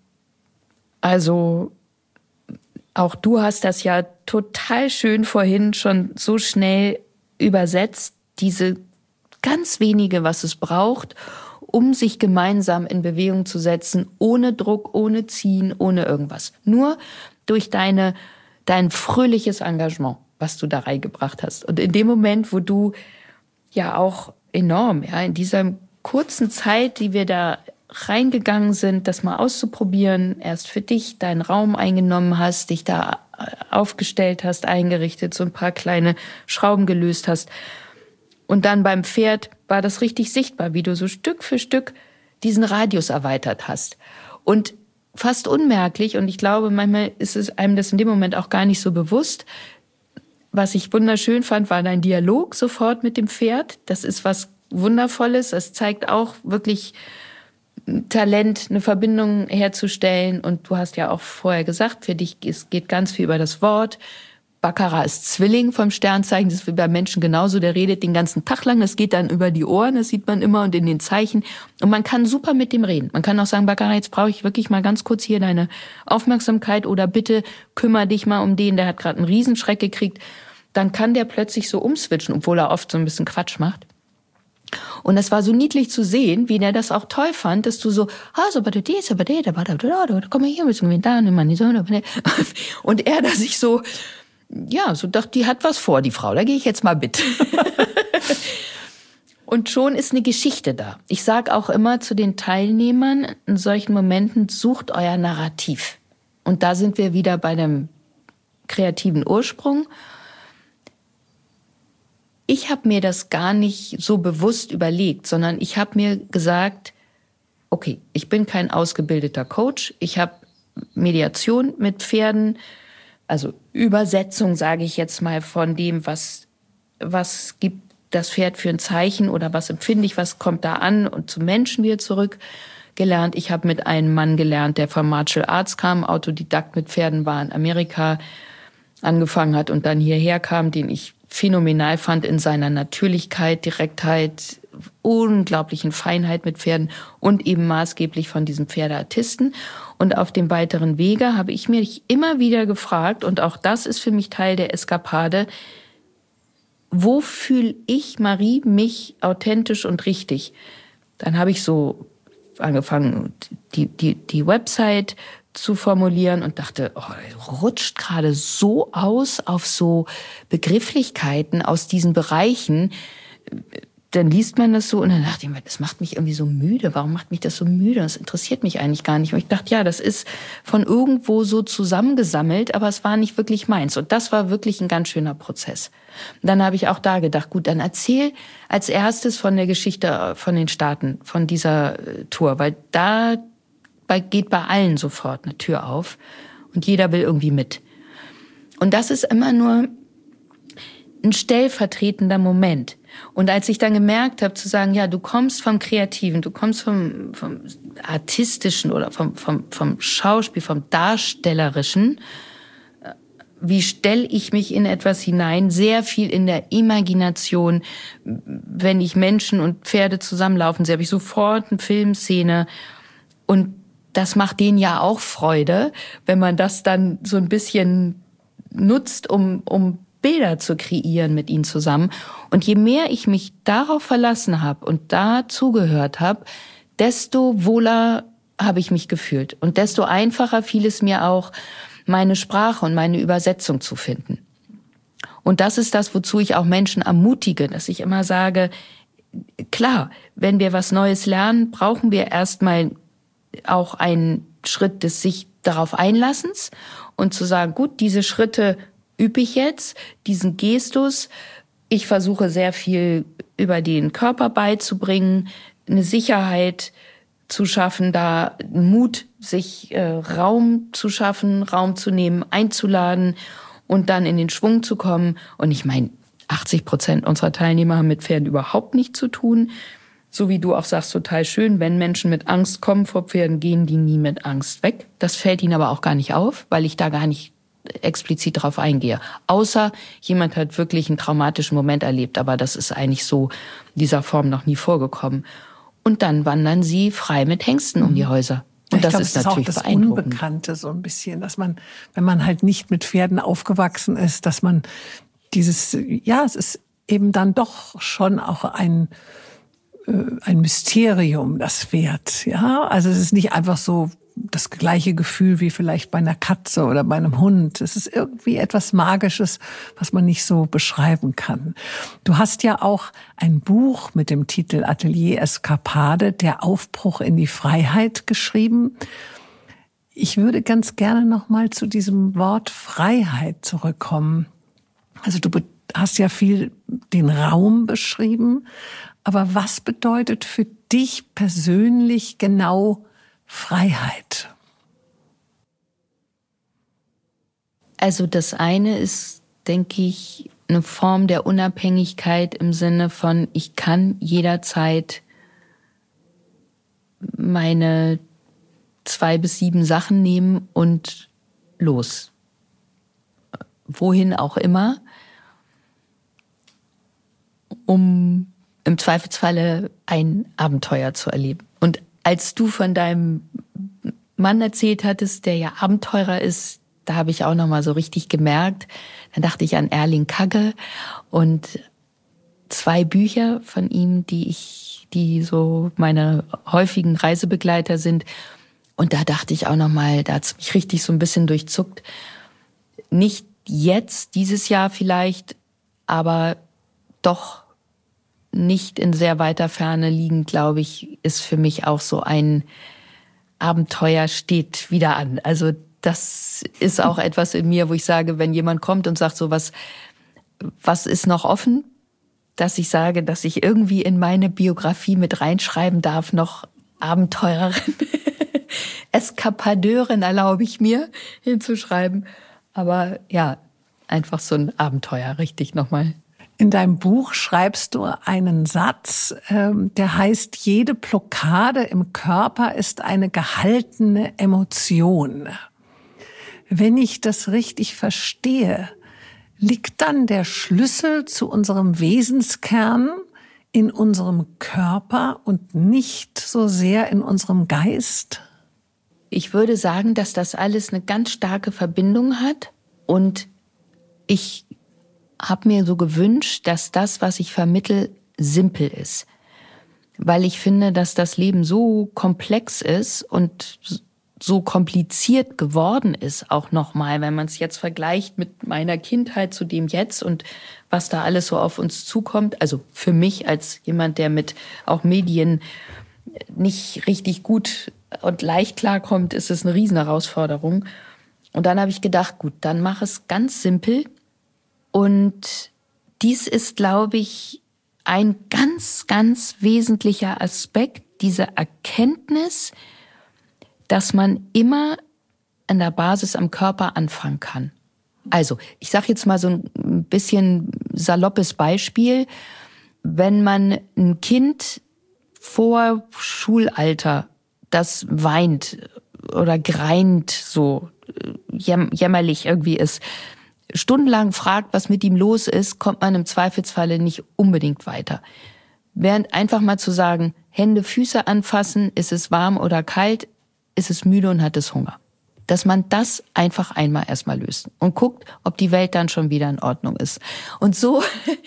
also auch du hast das ja total schön vorhin schon so schnell übersetzt, diese ganz wenige, was es braucht, um sich gemeinsam in Bewegung zu setzen, ohne Druck, ohne Ziehen, ohne irgendwas. Nur durch deine, dein fröhliches Engagement, was du da reingebracht hast. Und in dem Moment, wo du ja auch enorm, ja, in dieser kurzen Zeit, die wir da reingegangen sind, das mal auszuprobieren, erst für dich deinen Raum eingenommen hast, dich da aufgestellt hast, eingerichtet, so ein paar kleine Schrauben gelöst hast. Und dann beim Pferd war das richtig sichtbar, wie du so Stück für Stück diesen Radius erweitert hast. Und fast unmerklich, und ich glaube, manchmal ist es einem das in dem Moment auch gar nicht so bewusst. Was ich wunderschön fand, war dein Dialog sofort mit dem Pferd. Das ist was Wundervolles. Es zeigt auch wirklich Talent, eine Verbindung herzustellen. Und du hast ja auch vorher gesagt, für dich es geht ganz viel über das Wort. Baccarat ist Zwilling vom Sternzeichen, das ist wie bei Menschen genauso, der redet den ganzen Tag lang, das geht dann über die Ohren, das sieht man immer und in den Zeichen. Und man kann super mit dem reden. Man kann auch sagen, Baccarat, jetzt brauche ich wirklich mal ganz kurz hier deine Aufmerksamkeit oder bitte kümmere dich mal um den, der hat gerade einen Riesenschreck gekriegt. Dann kann der plötzlich so umswitchen, obwohl er oft so ein bisschen Quatsch macht. Und es war so niedlich zu sehen, wie der das auch toll fand, dass du so, ah, so, aber du dies, aber der, aber da, da, komm mal hier, wir sind da, nimm mal die Sonne. Und er, dass ich so, ja, so dachte, die hat was vor, die Frau, da gehe ich jetzt mal mit. Und schon ist eine Geschichte da. Ich sage auch immer zu den Teilnehmern in solchen Momenten, sucht euer Narrativ. Und da sind wir wieder bei dem kreativen Ursprung. Ich habe mir das gar nicht so bewusst überlegt, sondern ich habe mir gesagt, okay, ich bin kein ausgebildeter Coach, ich habe Mediation mit Pferden also Übersetzung, sage ich jetzt mal, von dem, was, was gibt das Pferd für ein Zeichen oder was empfinde ich, was kommt da an und zum Menschen wieder zurück gelernt. Ich habe mit einem Mann gelernt, der vom Martial Arts kam, Autodidakt mit Pferden war, in Amerika angefangen hat und dann hierher kam, den ich phänomenal fand in seiner Natürlichkeit, Direktheit, unglaublichen Feinheit mit Pferden und eben maßgeblich von diesem Pferdeartisten. Und auf dem weiteren Wege habe ich mich immer wieder gefragt, und auch das ist für mich Teil der Eskapade, wo fühle ich, Marie, mich authentisch und richtig? Dann habe ich so angefangen, die, die, die Website zu formulieren und dachte, oh, rutscht gerade so aus auf so Begrifflichkeiten aus diesen Bereichen. Dann liest man das so und dann dachte ich mir, das macht mich irgendwie so müde. Warum macht mich das so müde? Das interessiert mich eigentlich gar nicht. Und ich dachte, ja, das ist von irgendwo so zusammengesammelt, aber es war nicht wirklich meins. Und das war wirklich ein ganz schöner Prozess. Und dann habe ich auch da gedacht, gut, dann erzähl als erstes von der Geschichte von den Staaten, von dieser Tour, weil da geht bei allen sofort eine Tür auf und jeder will irgendwie mit. Und das ist immer nur ein stellvertretender Moment. Und als ich dann gemerkt habe, zu sagen, ja, du kommst vom Kreativen, du kommst vom, vom Artistischen oder vom, vom, vom Schauspiel, vom Darstellerischen, wie stelle ich mich in etwas hinein? Sehr viel in der Imagination. Wenn ich Menschen und Pferde zusammenlaufen sehe, habe ich sofort eine Filmszene. Und das macht denen ja auch Freude, wenn man das dann so ein bisschen nutzt, um, um Bilder zu kreieren mit ihnen zusammen. Und je mehr ich mich darauf verlassen habe und da zugehört habe, desto wohler habe ich mich gefühlt. Und desto einfacher fiel es mir auch, meine Sprache und meine Übersetzung zu finden. Und das ist das, wozu ich auch Menschen ermutige, dass ich immer sage, klar, wenn wir was Neues lernen, brauchen wir erstmal auch einen Schritt des sich darauf Einlassens und zu sagen, gut, diese Schritte übe ich jetzt, diesen Gestus. Ich versuche sehr viel über den Körper beizubringen, eine Sicherheit zu schaffen, da Mut, sich äh, Raum zu schaffen, Raum zu nehmen, einzuladen und dann in den Schwung zu kommen. Und ich meine, achtzig Prozent unserer Teilnehmer haben mit Pferden überhaupt nichts zu tun. So wie du auch sagst, total schön, wenn Menschen mit Angst kommen vor Pferden, gehen die nie mit Angst weg. Das fällt ihnen aber auch gar nicht auf, weil ich da gar nicht explizit drauf eingehe. Außer jemand hat wirklich einen traumatischen Moment erlebt, aber das ist eigentlich so in dieser Form noch nie vorgekommen. Und dann wandern sie frei mit Hengsten um die Häuser. Und ich das glaub, ist das natürlich ist auch das beeindruckend. Unbekannte so ein bisschen, dass man, wenn man halt nicht mit Pferden aufgewachsen ist, dass man dieses, ja, es ist eben dann doch schon auch ein ein Mysterium, das Pferd, ja. Also es ist nicht einfach so das gleiche Gefühl wie vielleicht bei einer Katze oder bei einem Hund. Es ist irgendwie etwas Magisches, was man nicht so beschreiben kann. Du hast ja auch ein Buch mit dem Titel Atelier Eskapade, der Aufbruch in die Freiheit, geschrieben. Ich würde ganz gerne noch mal zu diesem Wort Freiheit zurückkommen. Also du hast ja viel den Raum beschrieben, aber was bedeutet für dich persönlich genau Freiheit? Also das eine ist, denke ich, eine Form der Unabhängigkeit im Sinne von, ich kann jederzeit meine zwei bis sieben Sachen nehmen und los. Wohin auch immer, um im Zweifelsfalle ein Abenteuer zu erleben. Und als du von deinem Mann erzählt hattest, der ja Abenteurer ist, da habe ich auch noch mal so richtig gemerkt, dann dachte ich an Erling Kagge und zwei Bücher von ihm, die ich, die so meine häufigen Reisebegleiter sind. Und da dachte ich auch noch mal, da hat es mich richtig so ein bisschen durchzuckt. Nicht jetzt, dieses Jahr vielleicht, aber doch nicht in sehr weiter Ferne liegend, glaube ich, ist für mich auch so ein Abenteuer steht wieder an. Also das ist auch etwas in mir, wo ich sage, wenn jemand kommt und sagt so, was, was ist noch offen, dass ich sage, dass ich irgendwie in meine Biografie mit reinschreiben darf, noch Abenteurerin, Eskapadeurin erlaube ich mir hinzuschreiben. Aber ja, einfach so ein Abenteuer, richtig nochmal. In deinem Buch schreibst du einen Satz, ähm, der heißt, jede Blockade im Körper ist eine gehaltene Emotion. Wenn ich das richtig verstehe, liegt dann der Schlüssel zu unserem Wesenskern in unserem Körper und nicht so sehr in unserem Geist? Ich würde sagen, dass das alles eine ganz starke Verbindung hat. Und ich habe mir so gewünscht, dass das, was ich vermittel, simpel ist. Weil ich finde, dass das Leben so komplex ist und so kompliziert geworden ist, auch nochmal, wenn man es jetzt vergleicht mit meiner Kindheit zu dem jetzt und was da alles so auf uns zukommt. Also für mich als jemand, der mit auch Medien nicht richtig gut und leicht klarkommt, ist es eine Riesenherausforderung. Und dann habe ich gedacht, gut, dann mach es ganz simpel. Und dies ist, glaube ich, ein ganz, ganz wesentlicher Aspekt, diese Erkenntnis, dass man immer an der Basis am Körper anfangen kann. Also, ich sage jetzt mal so ein bisschen saloppes Beispiel. Wenn man ein Kind vor Schulalter, das weint oder greint, so jämmerlich irgendwie ist, stundenlang fragt, was mit ihm los ist, kommt man im Zweifelsfalle nicht unbedingt weiter. Während einfach mal zu sagen, Hände, Füße anfassen, ist es warm oder kalt, ist es müde und hat es Hunger. Dass man das einfach einmal erstmal löst und guckt, ob die Welt dann schon wieder in Ordnung ist. Und so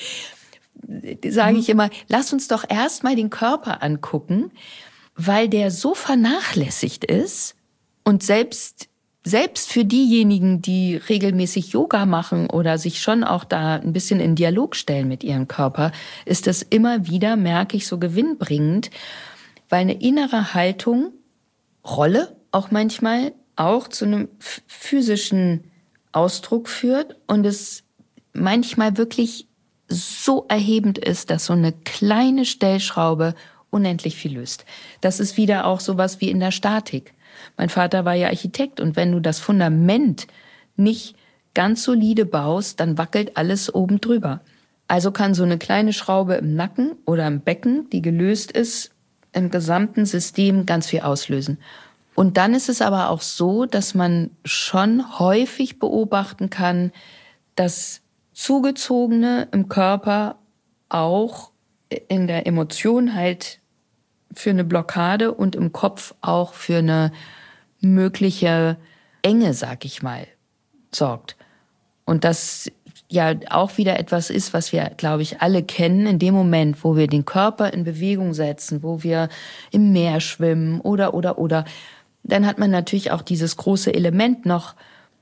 sage ich immer, lass uns doch erstmal den Körper angucken, weil der so vernachlässigt ist und selbst Selbst für diejenigen, die regelmäßig Yoga machen oder sich schon auch da ein bisschen in Dialog stellen mit ihrem Körper, ist das immer wieder, merke ich, so gewinnbringend, weil eine innere Haltung, Rolle auch manchmal, auch zu einem physischen Ausdruck führt und es manchmal wirklich so erhebend ist, dass so eine kleine Stellschraube unendlich viel löst. Das ist wieder auch sowas wie in der Statik. Mein Vater war ja Architekt und wenn du das Fundament nicht ganz solide baust, dann wackelt alles oben drüber. Also kann so eine kleine Schraube im Nacken oder im Becken, die gelöst ist, im gesamten System ganz viel auslösen. Und dann ist es aber auch so, dass man schon häufig beobachten kann, dass Zugezogene im Körper auch in der Emotion halt für eine Blockade und im Kopf auch für eine mögliche Enge, sag ich mal, sorgt. Und das ja auch wieder etwas ist, was wir, glaube ich, alle kennen. In dem Moment, wo wir den Körper in Bewegung setzen, wo wir im Meer schwimmen oder, oder, oder, dann hat man natürlich auch dieses große Element noch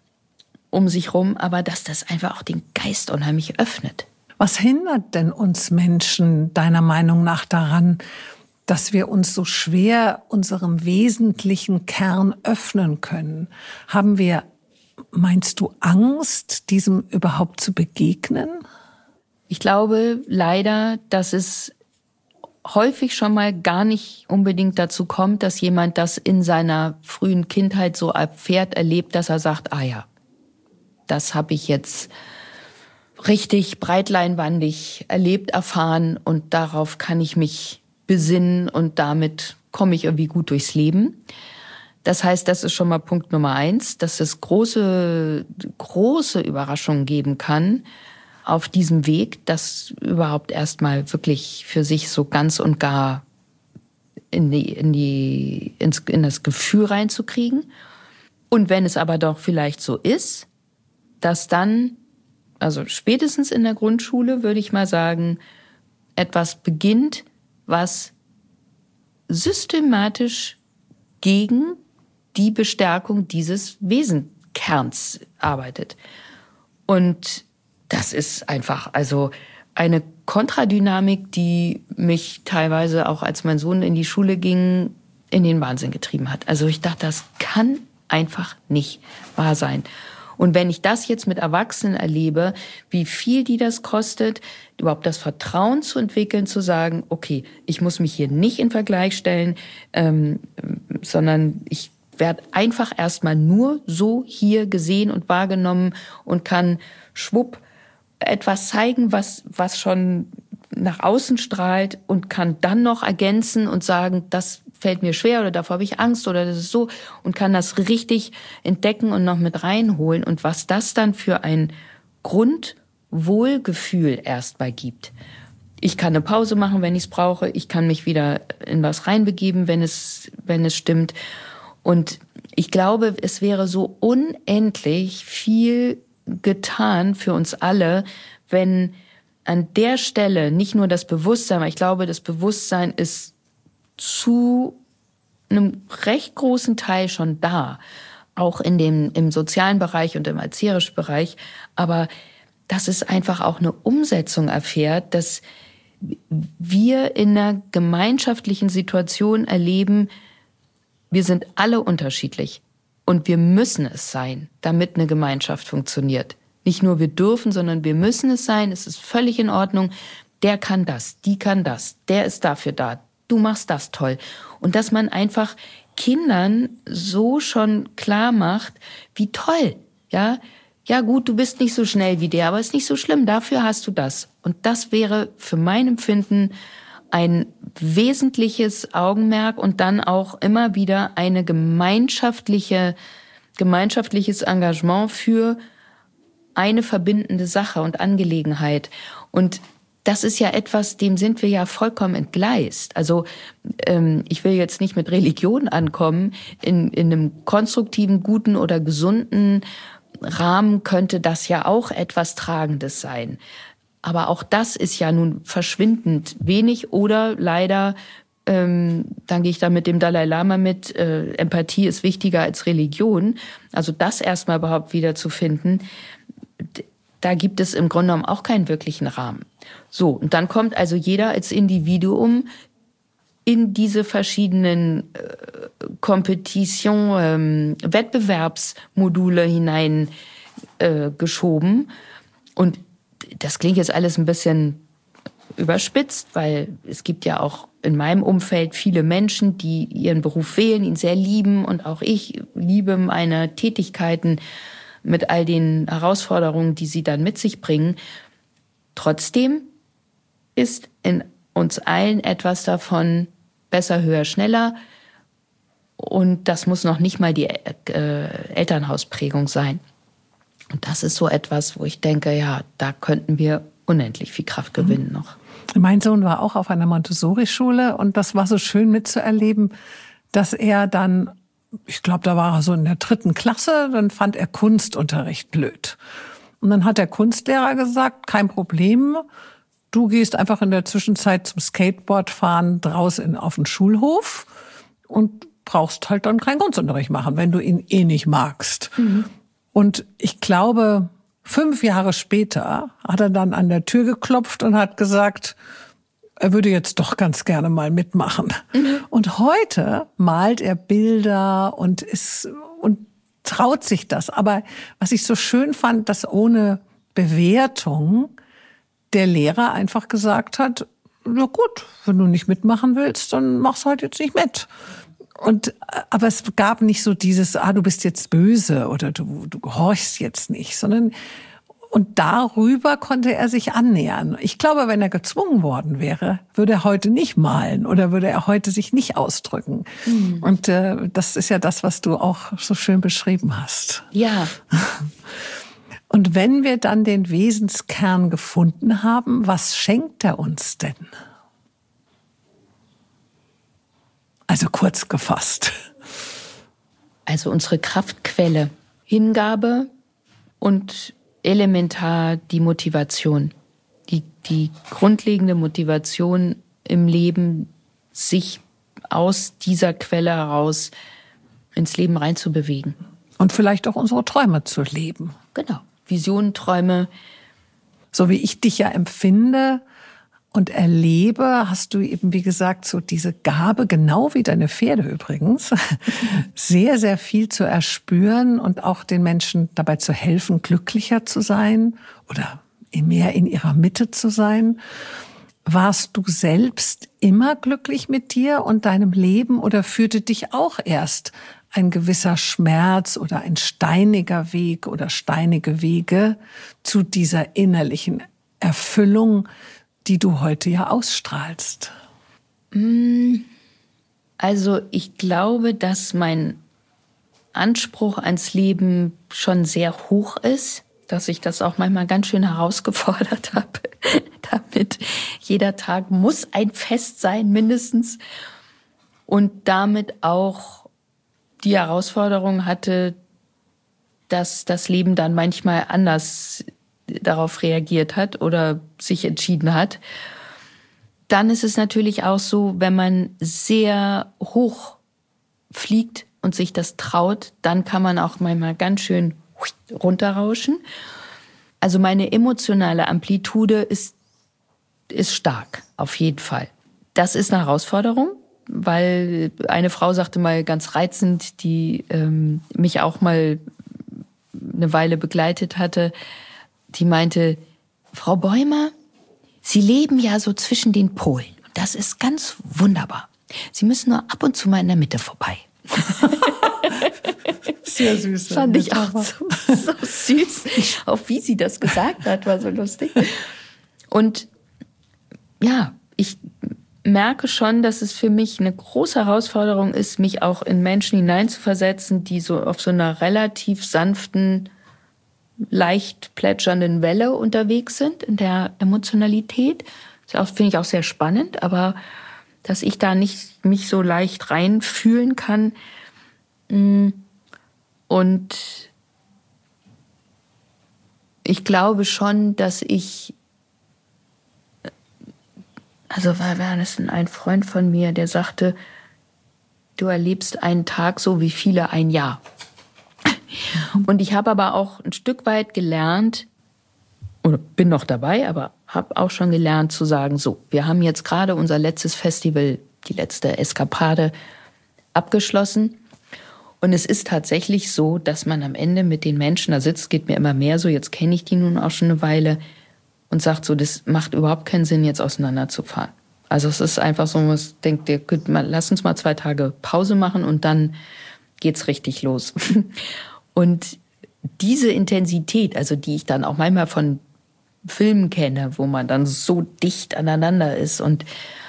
um sich rum, aber dass das einfach auch den Geist unheimlich öffnet. Was hindert denn uns Menschen deiner Meinung nach daran, dass wir uns so schwer unserem wesentlichen Kern öffnen können? Haben wir, meinst du, Angst, diesem überhaupt zu begegnen? Ich glaube leider, dass es häufig schon mal gar nicht unbedingt dazu kommt, dass jemand das in seiner frühen Kindheit so erfährt, erlebt, dass er sagt, ah ja, das habe ich jetzt richtig breiteinbandig erlebt, erfahren und darauf kann ich mich besinnen und damit komme ich irgendwie gut durchs Leben. Das heißt, das ist schon mal Punkt Nummer eins, dass es große, große Überraschungen geben kann auf diesem Weg, das überhaupt erstmal wirklich für sich so ganz und gar in die, in die, ins, in das Gefühl reinzukriegen. Und wenn es aber doch vielleicht so ist, dass dann, also spätestens in der Grundschule, würde ich mal sagen, etwas beginnt, was systematisch gegen die Bestärkung dieses Wesenkerns arbeitet. Und das ist einfach also eine Kontradynamik, die mich teilweise auch, als mein Sohn in die Schule ging, in den Wahnsinn getrieben hat. Also ich dachte, das kann einfach nicht wahr sein. Und wenn ich das jetzt mit Erwachsenen erlebe, wie viel die das kostet, überhaupt das Vertrauen zu entwickeln, zu sagen, okay, ich muss mich hier nicht in Vergleich stellen, ähm, sondern ich werde einfach erstmal nur so hier gesehen und wahrgenommen und kann schwupp etwas zeigen, was, was schon nach außen strahlt und kann dann noch ergänzen und sagen, das fällt mir schwer oder davor habe ich Angst oder das ist so und kann das richtig entdecken und noch mit reinholen und was das dann für ein Grundwohlgefühl erstmal gibt. Ich kann eine Pause machen, wenn ich es brauche. Ich kann mich wieder in was reinbegeben, wenn es, wenn es stimmt. Und ich glaube, es wäre so unendlich viel getan für uns alle, wenn an der Stelle nicht nur das Bewusstsein, weil ich glaube, das Bewusstsein ist zu einem recht großen Teil schon da, auch in dem, im sozialen Bereich und im erzieherischen Bereich, aber dass es einfach auch eine Umsetzung erfährt, dass wir in einer gemeinschaftlichen Situation erleben, wir sind alle unterschiedlich und wir müssen es sein, damit eine Gemeinschaft funktioniert. Nicht nur wir dürfen, sondern wir müssen es sein, es ist völlig in Ordnung. Der kann das, die kann das, der ist dafür da, du machst das toll. Und dass man einfach Kindern so schon klar macht, wie toll, ja, ja gut, du bist nicht so schnell wie der, aber ist nicht so schlimm, dafür hast du das. Und das wäre für mein Empfinden ein wesentliches Augenmerk und dann auch immer wieder eine gemeinschaftliche, gemeinschaftliches Engagement für eine verbindende Sache und Angelegenheit. Und das ist ja etwas, dem sind wir ja vollkommen entgleist. Also ähm, ich will jetzt nicht mit Religion ankommen. In, in einem konstruktiven, guten oder gesunden Rahmen könnte das ja auch etwas Tragendes sein. Aber auch das ist ja nun verschwindend wenig oder leider, ähm, dann gehe ich da mit dem Dalai Lama mit, äh, Empathie ist wichtiger als Religion. Also das erstmal überhaupt wieder zu finden, da gibt es im Grunde genommen auch keinen wirklichen Rahmen. So, und dann kommt also jeder als Individuum in diese verschiedenen äh, Competition, ähm, Wettbewerbsmodule hinein äh, geschoben. Und das klingt jetzt alles ein bisschen überspitzt, weil es gibt ja auch in meinem Umfeld viele Menschen, die ihren Beruf wählen, ihn sehr lieben. Und auch ich liebe meine Tätigkeiten mit all den Herausforderungen, die sie dann mit sich bringen. Trotzdem ist in uns allen etwas davon besser, höher, schneller. Und das muss noch nicht mal die äh, Elternhausprägung sein. Und das ist so etwas, wo ich denke, ja, da könnten wir unendlich viel Kraft gewinnen noch. Mein Sohn war auch auf einer Montessori-Schule und das war so schön mitzuerleben, dass er dann, ich glaube, da war er so in der dritten Klasse, dann fand er Kunstunterricht blöd. Und dann hat der Kunstlehrer gesagt, kein Problem, du gehst einfach in der Zwischenzeit zum Skateboardfahren draußen auf den Schulhof und brauchst halt dann keinen Kunstunterricht machen, wenn du ihn eh nicht magst. Mhm. Und ich glaube, fünf Jahre später hat er dann an der Tür geklopft und hat gesagt, er würde jetzt doch ganz gerne mal mitmachen. Mhm. Und heute malt er Bilder und ist und traut sich das. Aber was ich so schön fand, dass ohne Bewertung der Lehrer einfach gesagt hat, na gut, wenn du nicht mitmachen willst, dann mach's halt jetzt nicht mit. Und, aber es gab nicht so dieses, ah, du bist jetzt böse oder du, du gehorchst jetzt nicht, sondern, und darüber konnte er sich annähern. Ich glaube, wenn er gezwungen worden wäre, würde er heute nicht malen oder würde er heute sich nicht ausdrücken. Mhm. Und äh, das ist ja das, was du auch so schön beschrieben hast. Ja. Und wenn wir dann den Wesenskern gefunden haben, was schenkt er uns denn? Also kurz gefasst. Also unsere Kraftquelle, Hingabe und elementar die Motivation. Die, die grundlegende Motivation im Leben, sich aus dieser Quelle heraus ins Leben reinzubewegen. Und vielleicht auch unsere Träume zu leben. Genau. Visionen, Träume. So wie ich dich ja empfinde und erlebe, hast du eben, wie gesagt, so diese Gabe, genau wie deine Pferde übrigens, sehr, sehr viel zu erspüren und auch den Menschen dabei zu helfen, glücklicher zu sein oder mehr in ihrer Mitte zu sein. Warst du selbst immer glücklich mit dir und deinem Leben oder führte dich auch erst ein gewisser Schmerz oder ein steiniger Weg oder steinige Wege zu dieser innerlichen Erfüllung, die du heute ja ausstrahlst? Also ich glaube, dass mein Anspruch ans Leben schon sehr hoch ist, dass ich das auch manchmal ganz schön herausgefordert habe. Damit jeder Tag muss ein Fest sein, mindestens. Und damit auch die Herausforderung hatte, dass das Leben dann manchmal anders darauf reagiert hat oder sich entschieden hat. Dann ist es natürlich auch so, wenn man sehr hoch fliegt und sich das traut, dann kann man auch manchmal ganz schön runterrauschen. Also meine emotionale Amplitude ist, ist stark, auf jeden Fall. Das ist eine Herausforderung, weil eine Frau sagte mal ganz reizend, die ähm, mich auch mal eine Weile begleitet hatte, die meinte, Frau Bäumer, Sie leben ja so zwischen den Polen. Und das ist ganz wunderbar. Sie müssen nur ab und zu mal in der Mitte vorbei. Sehr süß. Fand ich auch so, so süß. Auch wie sie das gesagt hat, war so lustig. Und ja, ich merke schon, dass es für mich eine große Herausforderung ist, mich auch in Menschen hineinzuversetzen, die so auf so einer relativ sanften, leicht plätschernden Welle unterwegs sind in der Emotionalität. Das finde ich auch sehr spannend, aber dass ich da nicht mich so leicht reinfühlen kann. Und ich glaube schon, dass ich, also war, war das denn ein Freund von mir, der sagte, du erlebst einen Tag so wie viele ein Jahr. Und ich habe aber auch ein Stück weit gelernt, oder bin noch dabei, aber habe auch schon gelernt zu sagen, so, wir haben jetzt gerade unser letztes Festival, die letzte Eskapade abgeschlossen. Und es ist tatsächlich so, dass man am Ende mit den Menschen da sitzt, geht mir immer mehr so, jetzt kenne ich die nun auch schon eine Weile, und sagt so, das macht überhaupt keinen Sinn, jetzt auseinanderzufahren. Also es ist einfach so, man denkt, ihr könnt mal, lass uns mal zwei Tage Pause machen und dann geht's richtig los. Und diese Intensität, also die ich dann auch manchmal von Filmen kenne, wo man dann so dicht aneinander ist und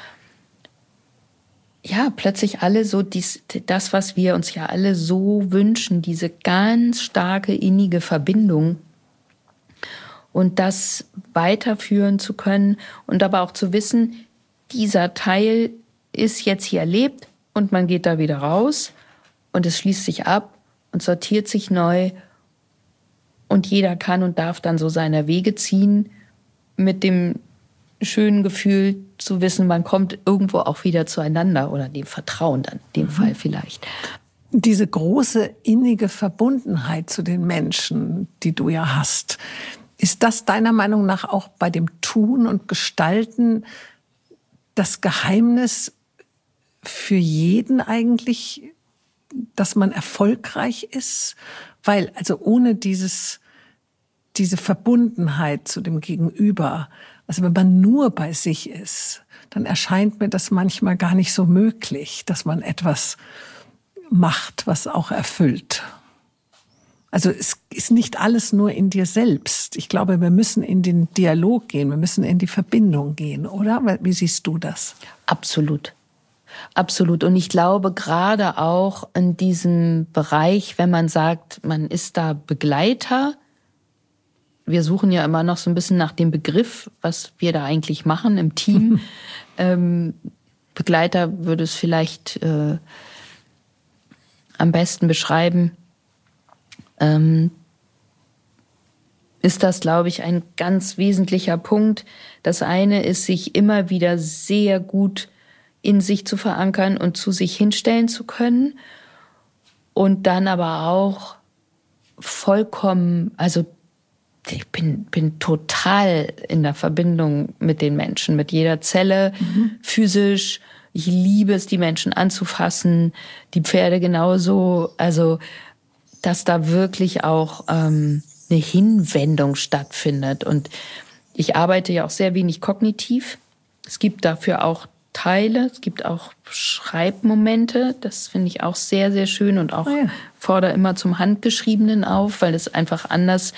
ja, plötzlich alle so dies, das, was wir uns ja alle so wünschen, diese ganz starke innige Verbindung und das weiterführen zu können und aber auch zu wissen, dieser Teil ist jetzt hier erlebt und man geht da wieder raus und es schließt sich ab und sortiert sich neu und jeder kann und darf dann so seine Wege ziehen mit dem schönen Gefühl zu wissen, man kommt irgendwo auch wieder zueinander oder dem Vertrauen dann, in dem mhm. Fall vielleicht. Diese große innige Verbundenheit zu den Menschen, die du ja hast, ist das deiner Meinung nach auch bei dem Tun und Gestalten das Geheimnis für jeden eigentlich, dass man erfolgreich ist? Weil also ohne dieses, diese Verbundenheit zu dem Gegenüber, also wenn man nur bei sich ist, dann erscheint mir das manchmal gar nicht so möglich, dass man etwas macht, was auch erfüllt. Also es ist nicht alles nur in dir selbst. Ich glaube, wir müssen in den Dialog gehen, wir müssen in die Verbindung gehen, oder? Wie siehst du das? Absolut. Absolut. Und ich glaube, gerade auch in diesem Bereich, wenn man sagt, man ist da Begleiter, wir suchen ja immer noch so ein bisschen nach dem Begriff, was wir da eigentlich machen im Team. ähm, Begleiter würde es vielleicht äh, am besten beschreiben. Ähm, ist das, glaube ich, ein ganz wesentlicher Punkt. Das eine ist, sich immer wieder sehr gut in sich zu verankern und zu sich hinstellen zu können. Und dann aber auch vollkommen, also ich bin, bin total in der Verbindung mit den Menschen, mit jeder Zelle, mhm. physisch. Ich liebe es, die Menschen anzufassen, die Pferde genauso. Also, dass da wirklich auch ähm, eine Hinwendung stattfindet. Und ich arbeite ja auch sehr wenig kognitiv. Es gibt dafür auch teile. Es gibt auch Schreibmomente. Das finde ich auch sehr, sehr schön und auch oh ja. fordere immer zum Handgeschriebenen auf, weil es einfach anders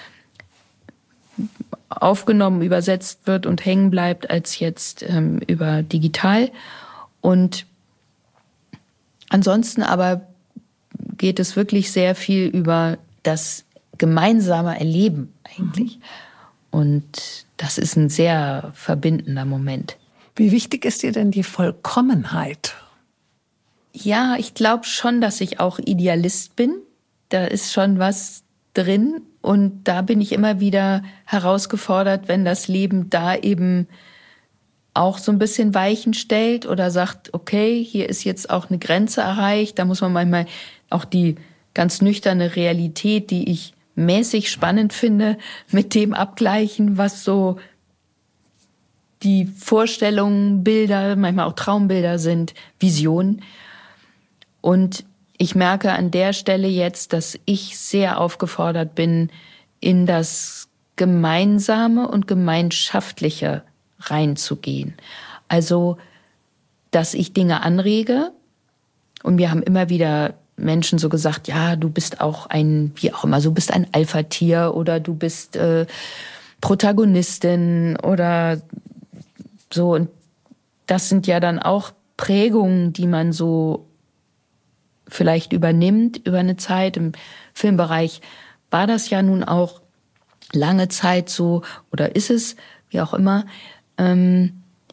aufgenommen, übersetzt wird und hängen bleibt als jetzt ähm, über digital. Und ansonsten aber geht es wirklich sehr viel über das gemeinsame Erleben eigentlich. Mhm. Und das ist ein sehr verbindender Moment. Wie wichtig ist dir denn die Vollkommenheit? Ja, ich glaube schon, dass ich auch Idealist bin. Da ist schon was drin. Und da bin ich immer wieder herausgefordert, wenn das Leben da eben auch so ein bisschen Weichen stellt oder sagt, okay, hier ist jetzt auch eine Grenze erreicht. Da muss man manchmal auch die ganz nüchterne Realität, die ich mäßig spannend finde, mit dem abgleichen, was so die Vorstellungen, Bilder, manchmal auch Traumbilder sind, Visionen. Und ich merke an der Stelle jetzt, dass ich sehr aufgefordert bin, in das Gemeinsame und Gemeinschaftliche reinzugehen. Also, dass ich Dinge anrege. Und wir haben immer wieder Menschen so gesagt, ja, du bist auch ein, wie auch immer, du bist ein Alpha-Tier oder du bist äh, Protagonistin oder so. Und das sind ja dann auch Prägungen, die man so vielleicht übernimmt über eine Zeit. Im Filmbereich war das ja nun auch lange Zeit so oder ist es, wie auch immer. Ähm,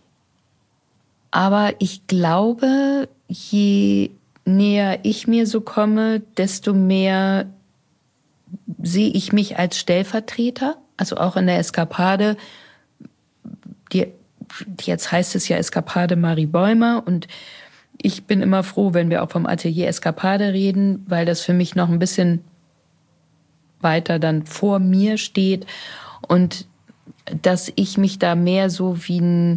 aber ich glaube, je näher ich mir so komme, desto mehr sehe ich mich als Stellvertreter. Also auch in der Eskapade, die, jetzt heißt es ja Eskapade Marie Bäumer und ich bin immer froh, wenn wir auch vom Atelier Eskapade reden, weil das für mich noch ein bisschen weiter dann vor mir steht und dass ich mich da mehr so wie ein,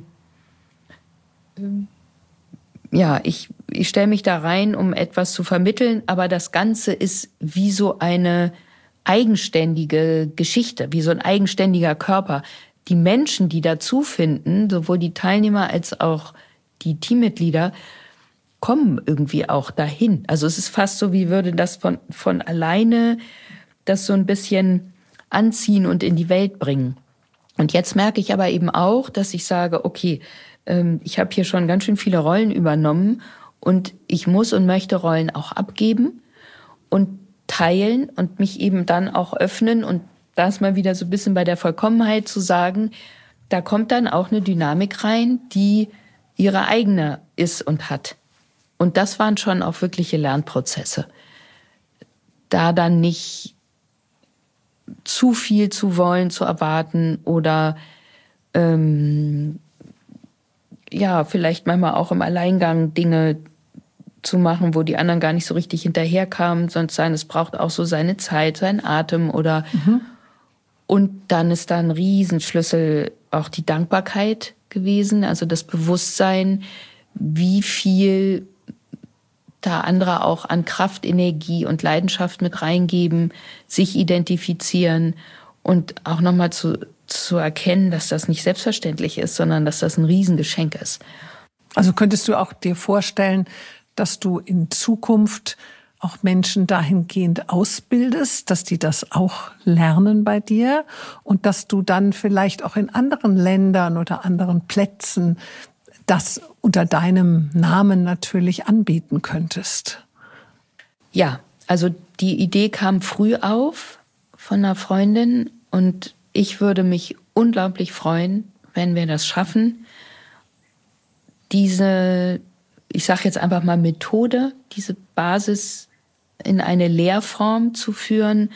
ja, ich, ich stelle mich da rein, um etwas zu vermitteln, aber das Ganze ist wie so eine eigenständige Geschichte, wie so ein eigenständiger Körper. Die Menschen, die dazu finden, sowohl die Teilnehmer als auch die Teammitglieder, kommen irgendwie auch dahin. Also es ist fast so, wie würde das von, von alleine das so ein bisschen anziehen und in die Welt bringen. Und jetzt merke ich aber eben auch, dass ich sage, okay, ähm, ich habe hier schon ganz schön viele Rollen übernommen und ich muss und möchte Rollen auch abgeben und teilen und mich eben dann auch öffnen. Und da ist mal wieder so ein bisschen bei der Vollkommenheit zu sagen, da kommt dann auch eine Dynamik rein, die ihre eigene ist und hat. Und das waren schon auch wirkliche Lernprozesse. Da dann nicht zu viel zu wollen, zu erwarten oder ähm, ja, vielleicht manchmal auch im Alleingang Dinge zu machen, wo die anderen gar nicht so richtig hinterherkamen, sondern es braucht auch so seine Zeit, seinen Atem oder mhm. Und dann ist da ein Riesenschlüssel auch die Dankbarkeit gewesen, also das Bewusstsein, wie viel da andere auch an Kraft, Energie und Leidenschaft mit reingeben, sich identifizieren und auch nochmal zu, zu erkennen, dass das nicht selbstverständlich ist, sondern dass das ein Riesengeschenk ist. Also könntest du auch dir vorstellen, dass du in Zukunft auch Menschen dahingehend ausbildest, dass die das auch lernen bei dir und dass du dann vielleicht auch in anderen Ländern oder anderen Plätzen das unter deinem Namen natürlich anbieten könntest? Ja, also die Idee kam früh auf von einer Freundin und ich würde mich unglaublich freuen, wenn wir das schaffen, diese, ich sage jetzt einfach mal Methode, diese Basis in eine Lehrform zu führen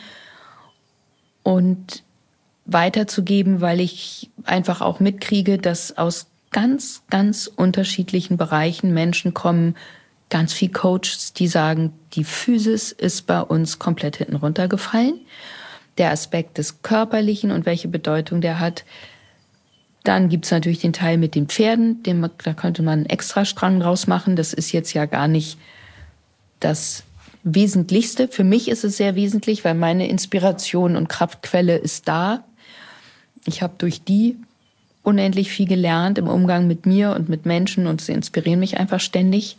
und weiterzugeben, weil ich einfach auch mitkriege, dass aus ganz, ganz unterschiedlichen Bereichen Menschen kommen, ganz viel Coaches, die sagen, die Physis ist bei uns komplett hinten runtergefallen. Der Aspekt des Körperlichen und welche Bedeutung der hat. Dann gibt's natürlich den Teil mit den Pferden, den, da könnte man einen Extrastrang draus machen. Das ist jetzt ja gar nicht das Wesentlichste. Für mich ist es sehr wesentlich, weil meine Inspiration und Kraftquelle ist da. Ich habe durch die unendlich viel gelernt im Umgang mit mir und mit Menschen und sie inspirieren mich einfach ständig.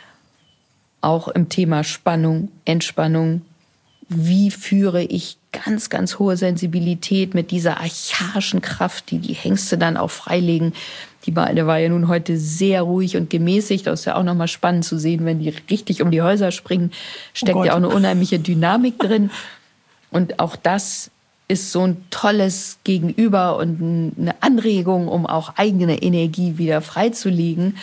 Auch im Thema Spannung, Entspannung. Wie führe ich ganz, ganz hohe Sensibilität mit dieser archaischen Kraft, die die Hengste dann auch freilegen. Die Beine war ja nun heute sehr ruhig und gemäßigt. Das ist ja auch nochmal spannend zu sehen, wenn die richtig um die Häuser springen. Steckt oh ja auch eine unheimliche Dynamik drin. Und auch das ist so ein tolles Gegenüber und eine Anregung, um auch eigene Energie wieder freizulegen.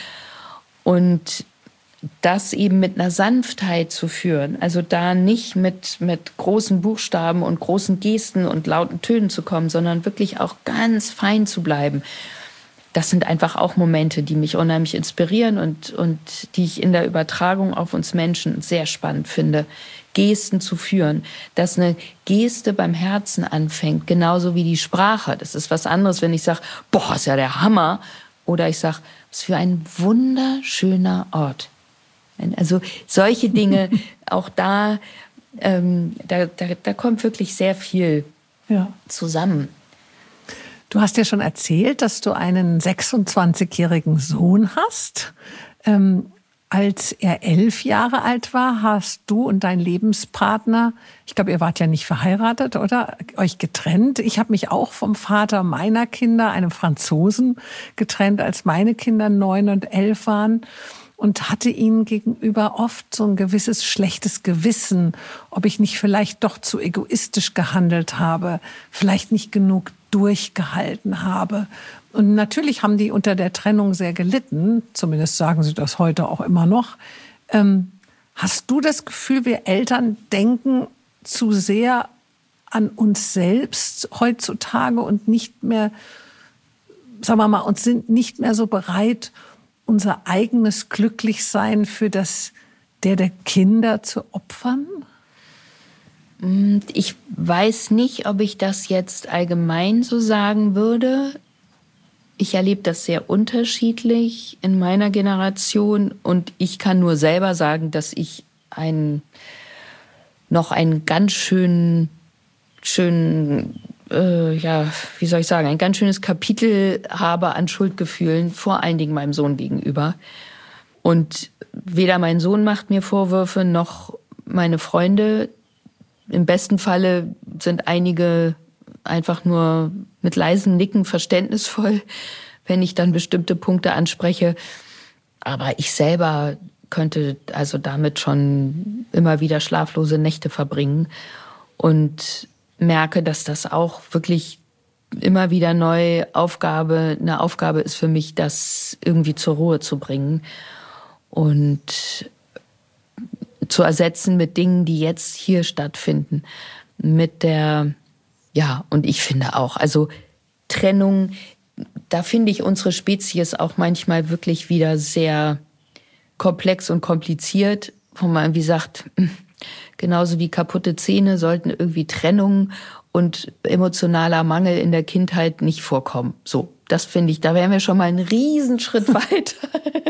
Und das eben mit einer Sanftheit zu führen. Also da nicht mit, mit großen Buchstaben und großen Gesten und lauten Tönen zu kommen, sondern wirklich auch ganz fein zu bleiben. Das sind einfach auch Momente, die mich unheimlich inspirieren und, und die ich in der Übertragung auf uns Menschen sehr spannend finde. Gesten zu führen, dass eine Geste beim Herzen anfängt, genauso wie die Sprache. Das ist was anderes, wenn ich sage, boah, ist ja der Hammer. Oder ich sage, was für ein wunderschöner Ort. Also solche Dinge, auch da, ähm, da, da, da kommt wirklich sehr viel ja. zusammen. Du hast ja schon erzählt, dass du einen sechsundzwanzigjährigen Sohn hast. Ähm, als er elf Jahre alt war, hast du und dein Lebenspartner, ich glaube, ihr wart ja nicht verheiratet, oder? Euch getrennt. Ich habe mich auch vom Vater meiner Kinder, einem Franzosen, getrennt, als meine Kinder neun und elf waren. Und hatte ihnen gegenüber oft so ein gewisses schlechtes Gewissen, ob ich nicht vielleicht doch zu egoistisch gehandelt habe, vielleicht nicht genug durchgehalten habe. Und natürlich haben die unter der Trennung sehr gelitten, zumindest sagen sie das heute auch immer noch. Ähm, hast du das Gefühl, wir Eltern denken zu sehr an uns selbst heutzutage und nicht mehr, sagen wir mal, uns sind nicht mehr so bereit, unser eigenes Glücklichsein für das der der Kinder zu opfern? Ich weiß nicht, ob ich das jetzt allgemein so sagen würde. Ich erlebe das sehr unterschiedlich in meiner Generation und ich kann nur selber sagen, dass ich ein, noch einen ganz schönen, schönen Äh, ja, wie soll ich sagen, ein ganz schönes Kapitel habe an Schuldgefühlen, vor allen Dingen meinem Sohn gegenüber. Und weder mein Sohn macht mir Vorwürfe, noch meine Freunde. Im besten Falle sind einige einfach nur mit leisem Nicken verständnisvoll, wenn ich dann bestimmte Punkte anspreche. Aber ich selber könnte also damit schon immer wieder schlaflose Nächte verbringen. Und merke, dass das auch wirklich immer wieder neu Aufgabe, eine Aufgabe ist für mich, das irgendwie zur Ruhe zu bringen und zu ersetzen mit Dingen, die jetzt hier stattfinden. Mit der, ja, und ich finde auch, also Trennung, da finde ich unsere Spezies auch manchmal wirklich wieder sehr komplex und kompliziert, wo man irgendwie sagt, genauso wie kaputte Zähne sollten irgendwie Trennung und emotionaler Mangel in der Kindheit nicht vorkommen. So, das finde ich, da wären wir schon mal einen Riesenschritt weiter.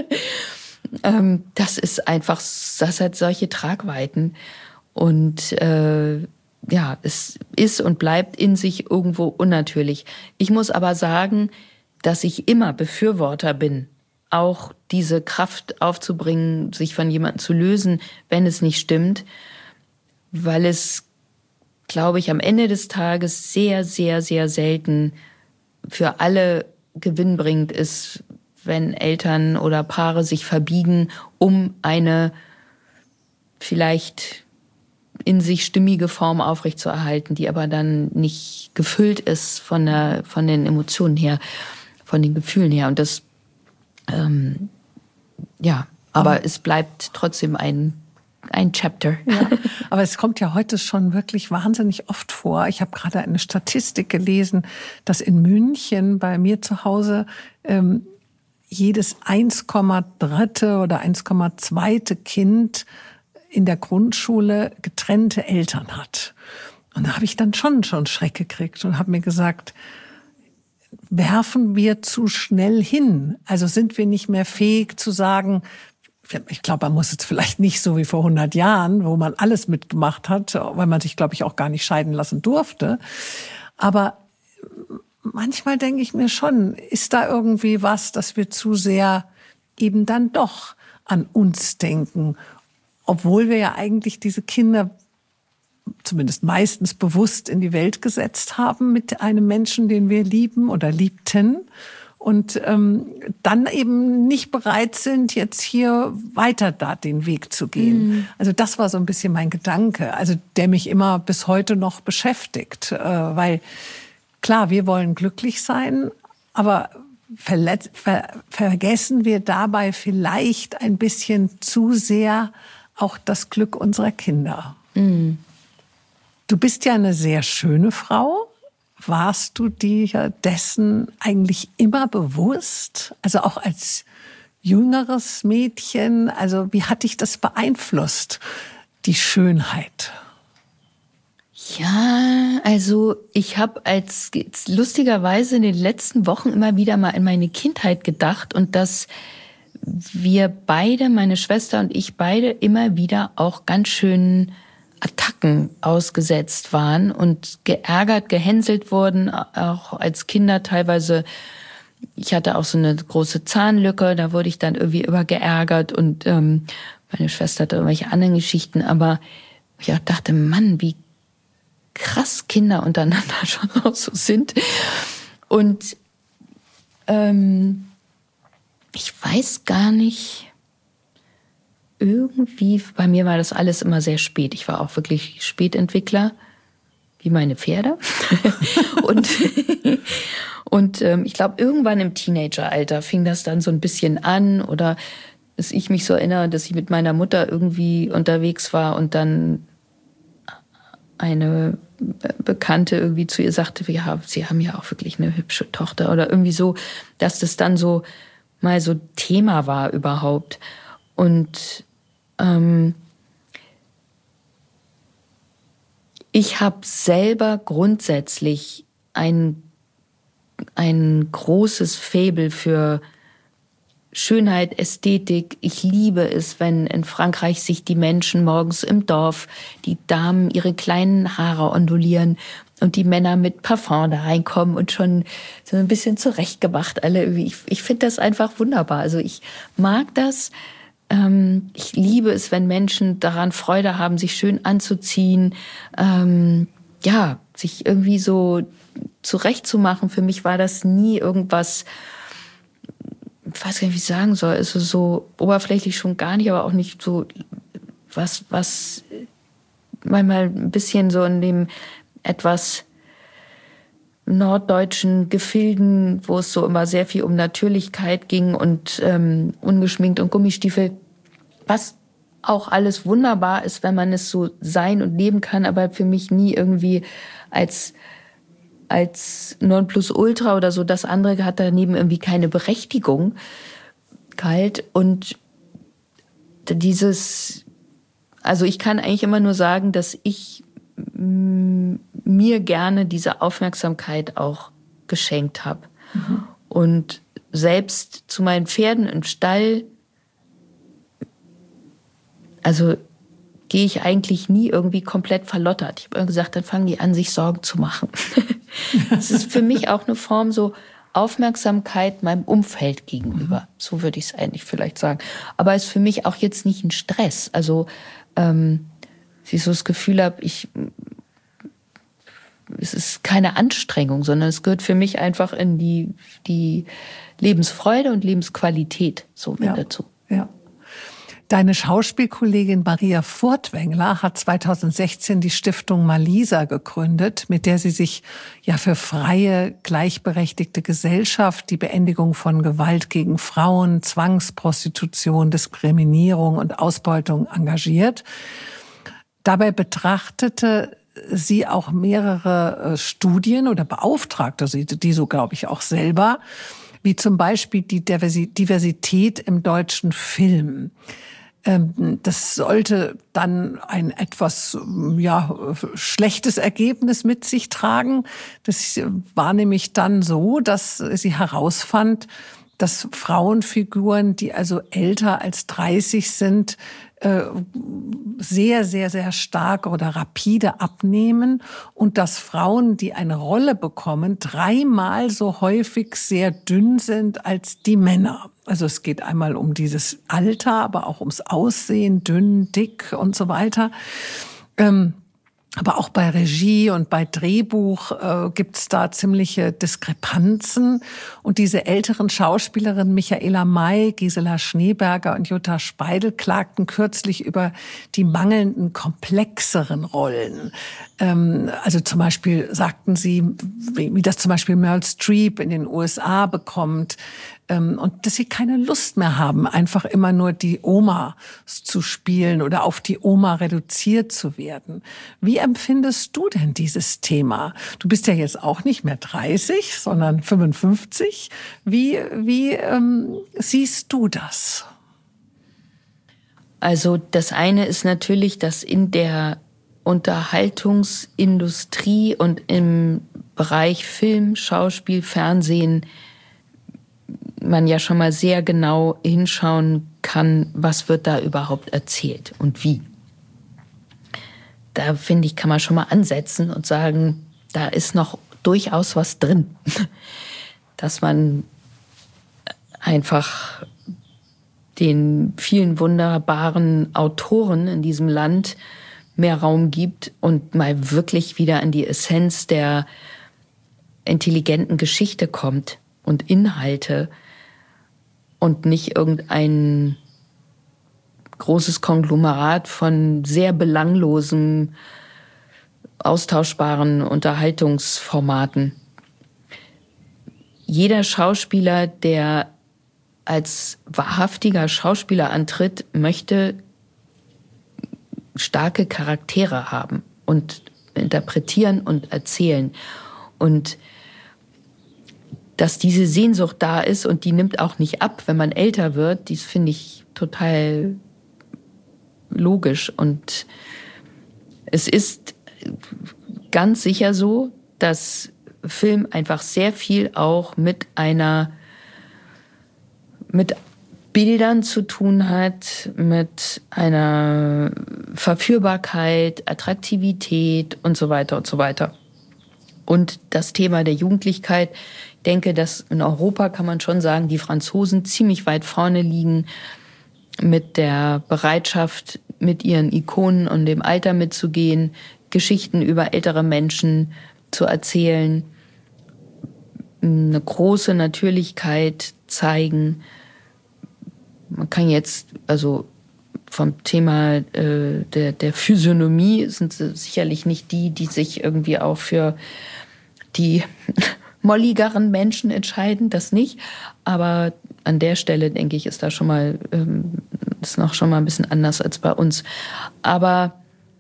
ähm, das ist einfach, das hat solche Tragweiten. Und äh, ja, es ist und bleibt in sich irgendwo unnatürlich. Ich muss aber sagen, dass ich immer Befürworter bin, auch diese Kraft aufzubringen, sich von jemandem zu lösen, wenn es nicht stimmt, weil es, glaube ich, am Ende des Tages sehr, sehr, sehr selten für alle gewinnbringend ist, wenn Eltern oder Paare sich verbiegen, um eine vielleicht in sich stimmige Form aufrechtzuerhalten, die aber dann nicht gefüllt ist von der, von den Emotionen her, von den Gefühlen her. Und das Ähm, ja, aber, aber es bleibt trotzdem ein, ein Chapter. Ja, aber es kommt ja heute schon wirklich wahnsinnig oft vor. Ich habe gerade eine Statistik gelesen, dass in München bei mir zu Hause ähm, jedes eins Komma drei oder eins Komma zwei Kind in der Grundschule getrennte Eltern hat. Und da habe ich dann schon schon Schreck gekriegt und habe mir gesagt, werfen wir zu schnell hin? Also sind wir nicht mehr fähig zu sagen, ich glaube, man muss jetzt vielleicht nicht so wie vor hundert Jahren, wo man alles mitgemacht hat, weil man sich, glaube ich, auch gar nicht scheiden lassen durfte. Aber manchmal denke ich mir schon, ist da irgendwie was, dass wir zu sehr eben dann doch an uns denken, obwohl wir ja eigentlich diese Kinder zumindest meistens bewusst in die Welt gesetzt haben mit einem Menschen, den wir lieben oder liebten und ähm, dann eben nicht bereit sind, jetzt hier weiter da den Weg zu gehen. Mhm. Also das war so ein bisschen mein Gedanke, also der mich immer bis heute noch beschäftigt, äh, weil klar, wir wollen glücklich sein, aber verletz, ver, vergessen wir dabei vielleicht ein bisschen zu sehr auch das Glück unserer Kinder. Mhm. Du bist ja eine sehr schöne Frau. Warst du dir dessen eigentlich immer bewusst? Also auch als jüngeres Mädchen, also wie hat dich das beeinflusst, die Schönheit? Ja, also ich habe als lustigerweise in den letzten Wochen immer wieder mal in meine Kindheit gedacht und dass wir beide, meine Schwester und ich beide, immer wieder auch ganz schön Attacken ausgesetzt waren und geärgert, gehänselt wurden, auch als Kinder teilweise. Ich hatte auch so eine große Zahnlücke, da wurde ich dann irgendwie über geärgert und ähm, meine Schwester hatte irgendwelche anderen Geschichten, aber ich auch dachte, Mann, wie krass Kinder untereinander schon auch so sind. Und ähm, ich weiß gar nicht, irgendwie, bei mir war das alles immer sehr spät. Ich war auch wirklich Spätentwickler, wie meine Pferde. und und ähm, ich glaube, irgendwann im Teenageralter fing das dann so ein bisschen an. Oder dass ich mich so erinnere, dass ich mit meiner Mutter irgendwie unterwegs war und dann eine Bekannte irgendwie zu ihr sagte, ja, sie haben ja auch wirklich eine hübsche Tochter. Oder irgendwie so, dass das dann so mal so Thema war überhaupt. Und ähm, ich habe selber grundsätzlich ein, ein großes Faible für Schönheit, Ästhetik. Ich liebe es, wenn in Frankreich sich die Menschen morgens im Dorf, die Damen ihre kleinen Haare ondulieren und die Männer mit Parfum da reinkommen und schon so ein bisschen zurechtgemacht alle irgendwie. Ich, ich finde das einfach wunderbar. Also ich mag das. Ähm, ich liebe es, wenn Menschen daran Freude haben, sich schön anzuziehen, ähm, ja, sich irgendwie so zurechtzumachen. Für mich war das nie irgendwas, ich weiß gar nicht, wie ich sagen soll, also so oberflächlich schon gar nicht, aber auch nicht so was, was manchmal ein bisschen so in dem etwas norddeutschen Gefilden, wo es so immer sehr viel um Natürlichkeit ging und ähm, ungeschminkt und Gummistiefel, was auch alles wunderbar ist, wenn man es so sein und leben kann, aber für mich nie irgendwie als als Nonplusultra oder so. Das andere hat daneben irgendwie keine Berechtigung galt. Und dieses, also ich kann eigentlich immer nur sagen, dass ich m, mir gerne diese Aufmerksamkeit auch geschenkt habe. Mhm. Und selbst zu meinen Pferden im Stall, also gehe ich eigentlich nie irgendwie komplett verlottert. Ich habe immer gesagt, dann fangen die an, sich Sorgen zu machen. Das ist für mich auch eine Form so Aufmerksamkeit meinem Umfeld gegenüber. Mhm. So würde ich es eigentlich vielleicht sagen. Aber es ist für mich auch jetzt nicht ein Stress. Also, ähm, dass ich so das Gefühl habe, ich, es ist keine Anstrengung, sondern es gehört für mich einfach in die, die Lebensfreude und Lebensqualität so mit ja, dazu. Ja. Deine Schauspielkollegin Maria Furtwängler hat zweitausendsechzehn die Stiftung Malisa gegründet, mit der sie sich ja für freie, gleichberechtigte Gesellschaft, die Beendigung von Gewalt gegen Frauen, Zwangsprostitution, Diskriminierung und Ausbeutung engagiert. Dabei betrachtete sie auch mehrere Studien oder beauftragte sie die so, glaube ich, auch selber, wie zum Beispiel die Diversität im deutschen Film. Das sollte dann ein etwas ja, schlechtes Ergebnis mit sich tragen. Das war nämlich dann so, dass sie herausfand, dass Frauenfiguren, die also älter als dreißig sind, sehr, sehr, sehr stark oder rapide abnehmen und dass Frauen, die eine Rolle bekommen, dreimal so häufig sehr dünn sind als die Männer. Also es geht einmal um dieses Alter, aber auch ums Aussehen, dünn, dick und so weiter. Ähm, Aber auch bei Regie und bei Drehbuch äh, gibt's da ziemliche Diskrepanzen. Und diese älteren Schauspielerinnen Michaela May, Gisela Schneeberger und Jutta Speidel klagten kürzlich über die mangelnden, komplexeren Rollen. Ähm, also zum Beispiel sagten sie, wie, wie das zum Beispiel Meryl Streep in den U S A bekommt. Ähm, und dass sie keine Lust mehr haben, einfach immer nur die Oma zu spielen oder auf die Oma reduziert zu werden. Wie empfindest du denn dieses Thema? Du bist ja jetzt auch nicht mehr dreißig, sondern fünfundfünfzig. Wie, wie ähm, siehst du das? Also das eine ist natürlich, dass in der Unterhaltungsindustrie und im Bereich Film, Schauspiel, Fernsehen man ja schon mal sehr genau hinschauen kann, was wird da überhaupt erzählt und wie. Da finde ich, kann man schon mal ansetzen und sagen, da ist noch durchaus was drin. Dass man einfach den vielen wunderbaren Autoren in diesem Land mehr Raum gibt und mal wirklich wieder an die Essenz der intelligenten Geschichte kommt und Inhalte und nicht irgendein großes Konglomerat von sehr belanglosen, austauschbaren Unterhaltungsformaten. Jeder Schauspieler, der als wahrhaftiger Schauspieler antritt, möchte starke Charaktere haben und interpretieren und erzählen. Und dass diese Sehnsucht da ist und die nimmt auch nicht ab, wenn man älter wird, dies finde ich total logisch. Und es ist ganz sicher so, dass Film einfach sehr viel auch mit einer, mit Bildern zu tun hat, mit einer Verführbarkeit, Attraktivität und so weiter und so weiter. Und das Thema der Jugendlichkeit, ich denke, dass in Europa kann man schon sagen, die Franzosen ziemlich weit vorne liegen mit der Bereitschaft, mit ihren Ikonen und dem Alter mitzugehen, Geschichten über ältere Menschen zu erzählen, eine große Natürlichkeit zeigen. Man kann jetzt, also vom Thema äh, der, der Physiognomie sind sie sicherlich nicht die, die sich irgendwie auch für die molligeren Menschen entscheiden, das nicht. Aber an der Stelle, denke ich, ist da schon mal, ähm, ist noch schon mal ein bisschen anders als bei uns. Aber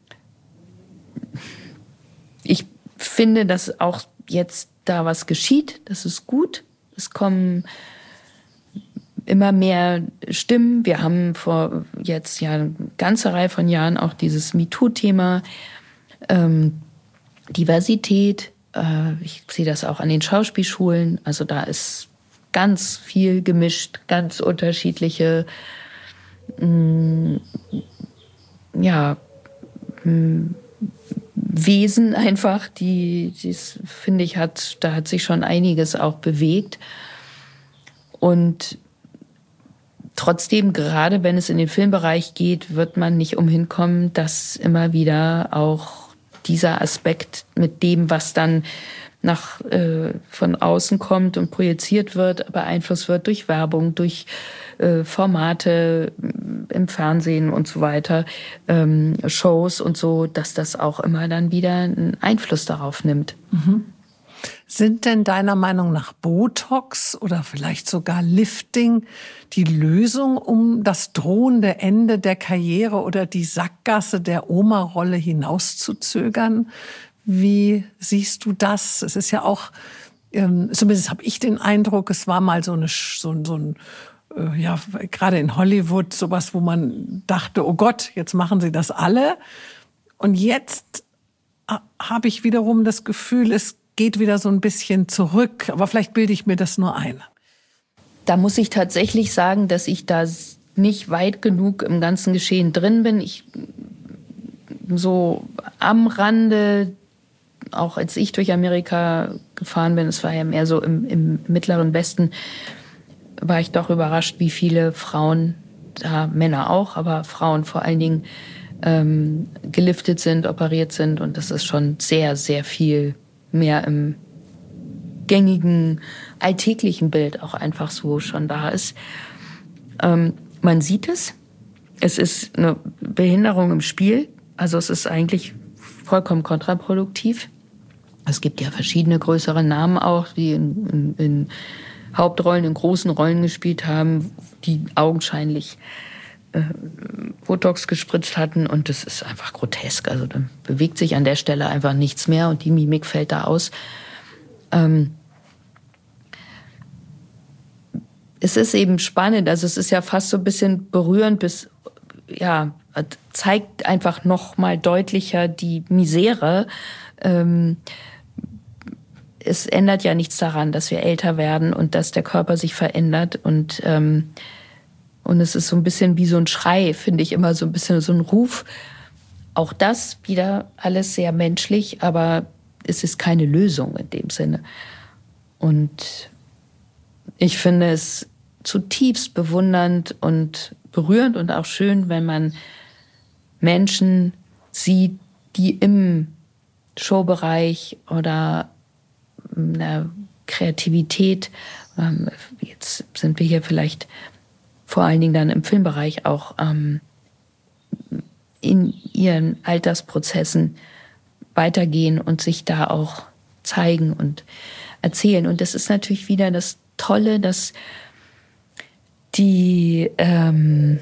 ich finde, dass auch jetzt da was geschieht. Das ist gut. Es kommen immer mehr Stimmen. Wir haben vor jetzt ja eine ganze Reihe von Jahren auch dieses MeToo-Thema, ähm, Diversität. Äh, ich sehe das auch an den Schauspielschulen. Also da ist ganz viel gemischt, ganz unterschiedliche, mh, ja, mh, Wesen einfach, die, das finde ich, hat, da hat sich schon einiges auch bewegt. Und trotzdem, gerade wenn es in den Filmbereich geht, wird man nicht umhin kommen, dass immer wieder auch dieser Aspekt mit dem, was dann nach äh, von außen kommt und projiziert wird, beeinflusst wird durch Werbung, durch äh, Formate im Fernsehen und so weiter, ähm, Shows und so, dass das auch immer dann wieder einen Einfluss darauf nimmt. Mhm. Sind denn deiner Meinung nach Botox oder vielleicht sogar Lifting die Lösung, um das drohende Ende der Karriere oder die Sackgasse der Oma-Rolle hinauszuzögern? Wie siehst du das? Es ist ja auch, ähm, zumindest habe ich den Eindruck, es war mal so eine, so, so ein, äh, ja, gerade in Hollywood sowas, wo man dachte, oh Gott, jetzt machen sie das alle. Und jetzt äh, habe ich wiederum das Gefühl, es geht wieder so ein bisschen zurück. Aber vielleicht bilde ich mir das nur ein. Da muss ich tatsächlich sagen, dass ich da nicht weit genug im ganzen Geschehen drin bin. Ich so am Rande, auch als ich durch Amerika gefahren bin, es war ja mehr so im, im mittleren Westen, war ich doch überrascht, wie viele Frauen, da Männer auch, aber Frauen vor allen Dingen ähm, geliftet sind, operiert sind. Und das ist schon sehr, sehr viel mehr im gängigen, alltäglichen Bild auch einfach so schon da ist. Ähm, man sieht es. Es ist eine Behinderung im Spiel. Also es ist eigentlich vollkommen kontraproduktiv. Es gibt ja verschiedene größere Namen auch, die in, in, in Hauptrollen, in großen Rollen gespielt haben, die augenscheinlich äh, Botox gespritzt hatten. Und das ist einfach grotesk. Also dann bewegt sich an der Stelle einfach nichts mehr und die Mimik fällt da aus. Ähm, es ist eben spannend. Also es ist ja fast so ein bisschen berührend bis, ja, zeigt einfach noch mal deutlicher die Misere. Ähm, es ändert ja nichts daran, dass wir älter werden und dass der Körper sich verändert. Und, ähm, und es ist so ein bisschen wie so ein Schrei, finde ich, immer so ein bisschen so ein Ruf. Auch das wieder alles sehr menschlich, aber es ist keine Lösung in dem Sinne. Und ich finde es zutiefst bewundernd und berührend und auch schön, wenn man Menschen sieht, die im Showbereich oder in der Kreativität, ähm, jetzt sind wir hier vielleicht vor allen Dingen dann im Filmbereich auch ähm, in ihren Altersprozessen weitergehen und sich da auch zeigen und erzählen. Und das ist natürlich wieder das Tolle, dass die, ähm,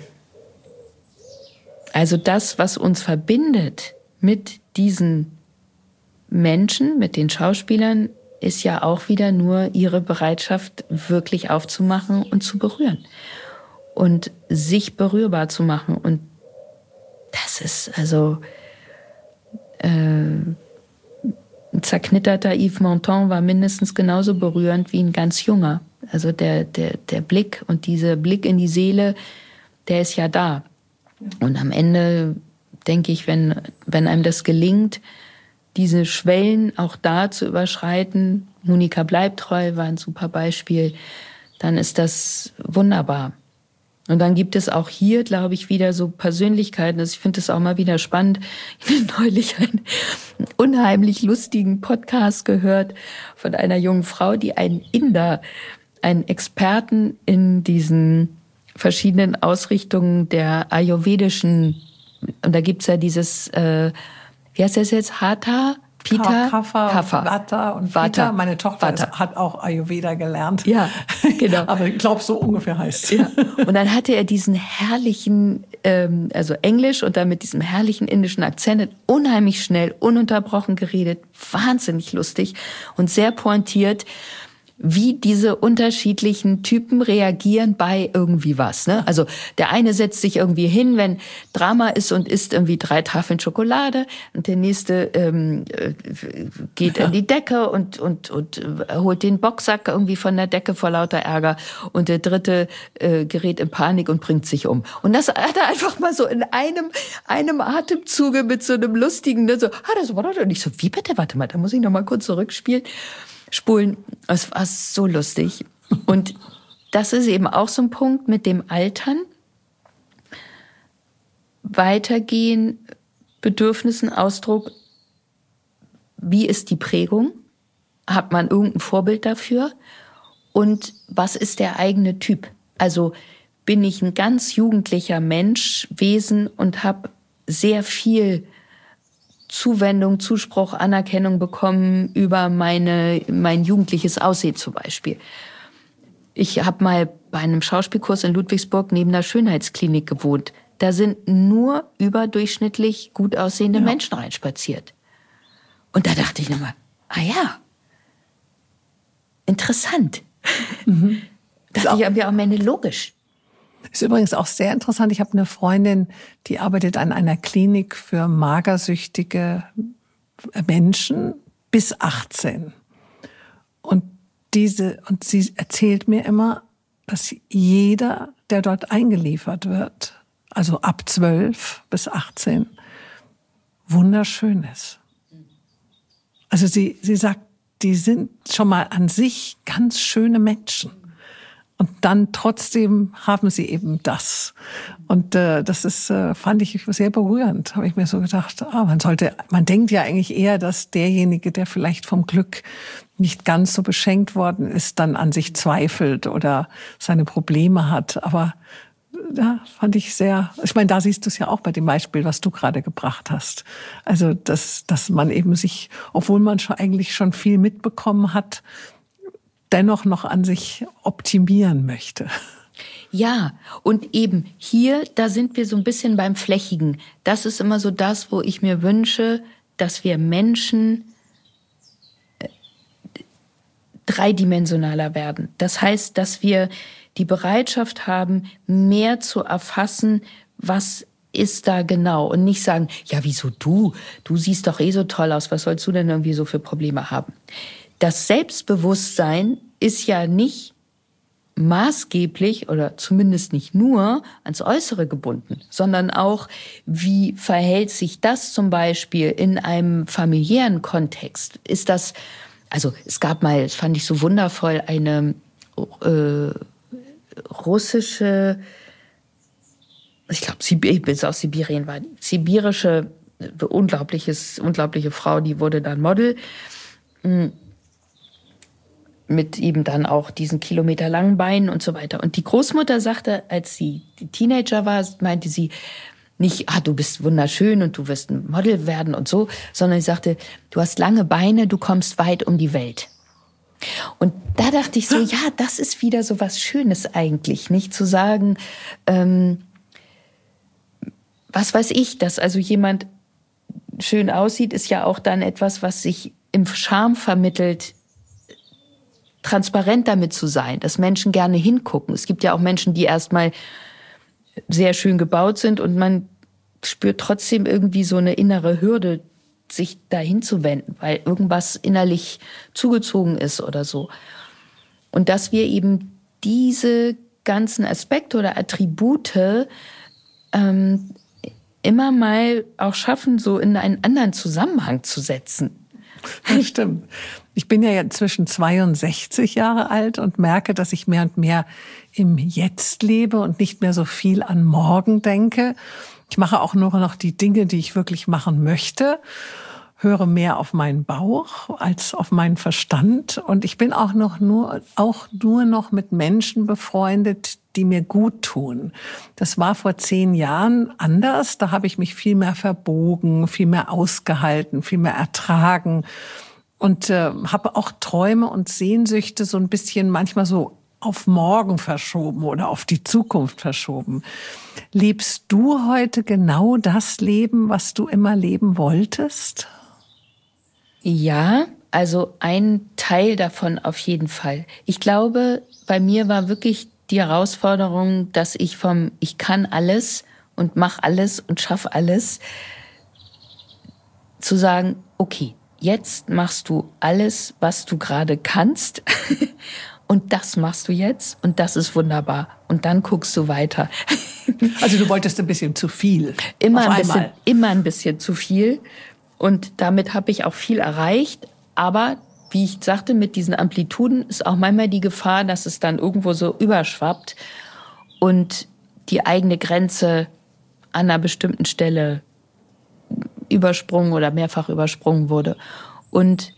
also das, was uns verbindet mit diesen Menschen, mit den Schauspielern, ist ja auch wieder nur ihre Bereitschaft, wirklich aufzumachen und zu berühren. Und sich berührbar zu machen. Und das ist also äh, ein zerknitterter Yves Montand war mindestens genauso berührend wie ein ganz junger. Also der, der, der Blick und dieser Blick in die Seele, der ist ja da. Und am Ende denke ich, wenn, wenn einem das gelingt, diese Schwellen auch da zu überschreiten, Monika Bleibtreu war ein super Beispiel, dann ist das wunderbar. Und dann gibt es auch hier, glaube ich, wieder so Persönlichkeiten. Also ich finde es auch mal wieder spannend. Ich habe neulich einen unheimlich lustigen Podcast gehört von einer jungen Frau, die einen Inder, einen Experten in diesen verschiedenen Ausrichtungen der ayurvedischen, und da gibt's ja dieses, äh, wie heißt das jetzt, Hatha? Pita, Kapha, Kapha. Vata und Vata. Pita. Meine Tochter Vata. Ist, hat auch Ayurveda gelernt. Ja, genau. Aber ich glaube, so ungefähr heißt. Ja. Und dann hatte er diesen herrlichen, ähm, also Englisch und dann mit diesem herrlichen indischen Akzent, unheimlich schnell, ununterbrochen geredet, wahnsinnig lustig und sehr pointiert, wie diese unterschiedlichen Typen reagieren bei irgendwie was. Ne? Also der eine setzt sich irgendwie hin, wenn Drama ist und isst irgendwie drei Tafeln Schokolade, und der nächste ähm, geht in die Decke und, und, und holt den Boxsack irgendwie von der Decke vor lauter Ärger, und der dritte äh, gerät in Panik und bringt sich um. Und das hat er einfach mal so in einem, einem Atemzuge mit so einem lustigen, ne, so, ah, das war doch nicht so, wie bitte, warte mal, da muss ich noch mal kurz zurückspielen. Spulen. Es war so lustig. Und das ist eben auch so ein Punkt mit dem Altern. Weitergehen, Bedürfnissen, Ausdruck. Wie ist die Prägung? Hat man irgendein Vorbild dafür? Und was ist der eigene Typ? Also bin ich ein ganz jugendlicher Mensch, Wesen und habe sehr viel Zuwendung, Zuspruch, Anerkennung bekommen über meine, mein jugendliches Aussehen zum Beispiel. Ich habe mal bei einem Schauspielkurs in Ludwigsburg neben der Schönheitsklinik gewohnt. Da sind nur überdurchschnittlich gut aussehende ja. Menschen reinspaziert. Und da dachte ich nochmal, ah ja, interessant. Mhm. Dachte ich aber am Ende logisch. Ist übrigens auch sehr interessant. Ich habe eine Freundin, die arbeitet an einer Klinik für magersüchtige Menschen bis achtzehn. Und diese, und sie erzählt mir immer, dass jeder, der dort eingeliefert wird, also ab zwölf bis achtzehn, wunderschön ist. Also sie, sie sagt, die sind schon mal an sich ganz schöne Menschen. Und dann trotzdem haben sie eben das. Und äh, das ist, äh, fand ich sehr berührend. Habe ich mir so gedacht, ah, man sollte, man denkt ja eigentlich eher, dass derjenige, der vielleicht vom Glück nicht ganz so beschenkt worden ist, dann an sich zweifelt oder seine Probleme hat. Aber ja, fand ich sehr, ich meine, da siehst du es ja auch bei dem Beispiel, was du gerade gebracht hast. Also, dass, dass man eben sich, obwohl man schon eigentlich schon viel mitbekommen hat, dennoch noch an sich optimieren möchte. Ja, und eben hier, da sind wir so ein bisschen beim Flächigen. Das ist immer so das, wo ich mir wünsche, dass wir Menschen dreidimensionaler werden. Das heißt, dass wir die Bereitschaft haben, mehr zu erfassen, was ist da genau. Und nicht sagen, ja, wieso du? Du siehst doch eh so toll aus. Was sollst du denn irgendwie so für Probleme haben? Das Selbstbewusstsein ist ja nicht maßgeblich oder zumindest nicht nur ans Äußere gebunden, sondern auch, wie verhält sich das zum Beispiel in einem familiären Kontext? Ist das, also es gab mal, das fand ich so wundervoll, eine äh, russische, ich glaube, bis aus Sibirien war, sibirische, unglaubliches, unglaubliche Frau, die wurde dann Model, mit eben dann auch diesen kilometerlangen Beinen und so weiter. Und die Großmutter sagte, als sie die Teenager war, meinte sie nicht, ah, du bist wunderschön und du wirst ein Model werden und so, sondern sie sagte, du hast lange Beine, du kommst weit um die Welt. Und da dachte ich so, ja, das ist wieder so was Schönes eigentlich, nicht zu sagen, ähm, was weiß ich, dass also jemand schön aussieht, ist ja auch dann etwas, was sich im Charme vermittelt, transparent damit zu sein, dass Menschen gerne hingucken. Es gibt ja auch Menschen, die erstmal sehr schön gebaut sind und man spürt trotzdem irgendwie so eine innere Hürde, sich dahin zu wenden, weil irgendwas innerlich zugezogen ist oder so. Und dass wir eben diese ganzen Aspekte oder Attribute ähm, immer mal auch schaffen, so in einen anderen Zusammenhang zu setzen. Das stimmt. Ich bin ja inzwischen zweiundsechzig Jahre alt und merke, dass ich mehr und mehr im Jetzt lebe und nicht mehr so viel an morgen denke. Ich mache auch nur noch die Dinge, die ich wirklich machen möchte, höre mehr auf meinen Bauch als auf meinen Verstand. Und ich bin auch noch nur, auch nur noch mit Menschen befreundet, die mir gut tun. Das war vor zehn Jahren anders. Da habe ich mich viel mehr verbogen, viel mehr ausgehalten, viel mehr ertragen und äh, habe auch Träume und Sehnsüchte so ein bisschen manchmal so auf morgen verschoben oder auf die Zukunft verschoben. Lebst du heute genau das Leben, was du immer leben wolltest? Ja, also ein Teil davon auf jeden Fall. Ich glaube, bei mir war wirklich die Herausforderung, dass ich vom ich kann alles und mach alles und schaff alles, zu sagen, okay, jetzt machst du alles, was du gerade kannst und das machst du jetzt und das ist wunderbar und dann guckst du weiter. Also du wolltest ein bisschen zu viel. Immer ein bisschen, immer ein bisschen zu viel und damit habe ich auch viel erreicht, aber wie ich sagte, mit diesen Amplituden ist auch manchmal die Gefahr, dass es dann irgendwo so überschwappt und die eigene Grenze an einer bestimmten Stelle übersprungen oder mehrfach übersprungen wurde. Und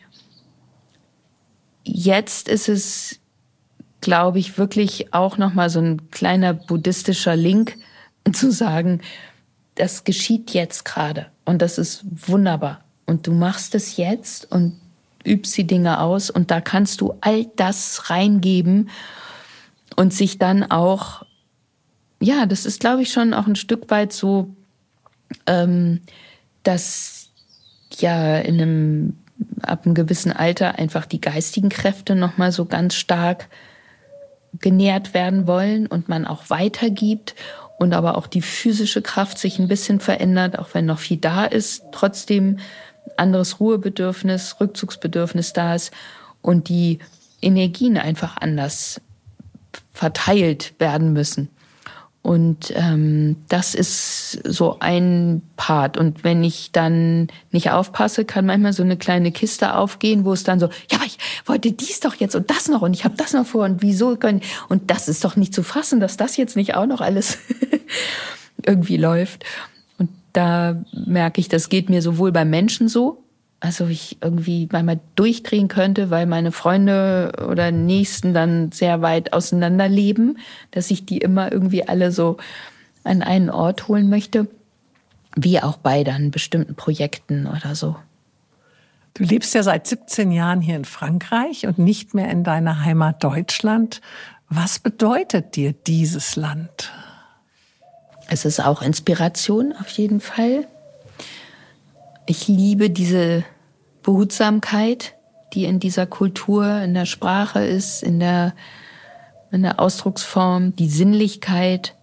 jetzt ist es, glaube ich, wirklich auch nochmal so ein kleiner buddhistischer Link zu sagen, das geschieht jetzt gerade und das ist wunderbar. Und du machst es jetzt und übst die Dinge aus und da kannst du all das reingeben und sich dann auch, ja, das ist, glaube ich, schon auch ein Stück weit so, ähm, dass ja in einem, ab einem gewissen Alter einfach die geistigen Kräfte nochmal so ganz stark genährt werden wollen und man auch weitergibt und aber auch die physische Kraft sich ein bisschen verändert, auch wenn noch viel da ist, trotzdem anderes Ruhebedürfnis, Rückzugsbedürfnis da ist und die Energien einfach anders verteilt werden müssen. Und ähm, das ist so ein Part. Und wenn ich dann nicht aufpasse, kann manchmal so eine kleine Kiste aufgehen, wo es dann so, ja, aber ich wollte dies doch jetzt und das noch und ich habe das noch vor und wieso können, und das ist doch nicht zu fassen, dass das jetzt nicht auch noch alles irgendwie läuft. Und da merke ich, das geht mir sowohl beim Menschen so, also ich irgendwie manchmal durchdrehen könnte, weil meine Freunde oder Nächsten dann sehr weit auseinander leben, dass ich die immer irgendwie alle so an einen Ort holen möchte, wie auch bei dann bestimmten Projekten oder so. Du lebst ja seit siebzehn Jahren hier in Frankreich und nicht mehr in deiner Heimat Deutschland. Was bedeutet dir dieses Land? Es ist auch Inspiration auf jeden Fall. Ich liebe diese Behutsamkeit, die in dieser Kultur, in der Sprache ist, in der, in der Ausdrucksform, die Sinnlichkeit.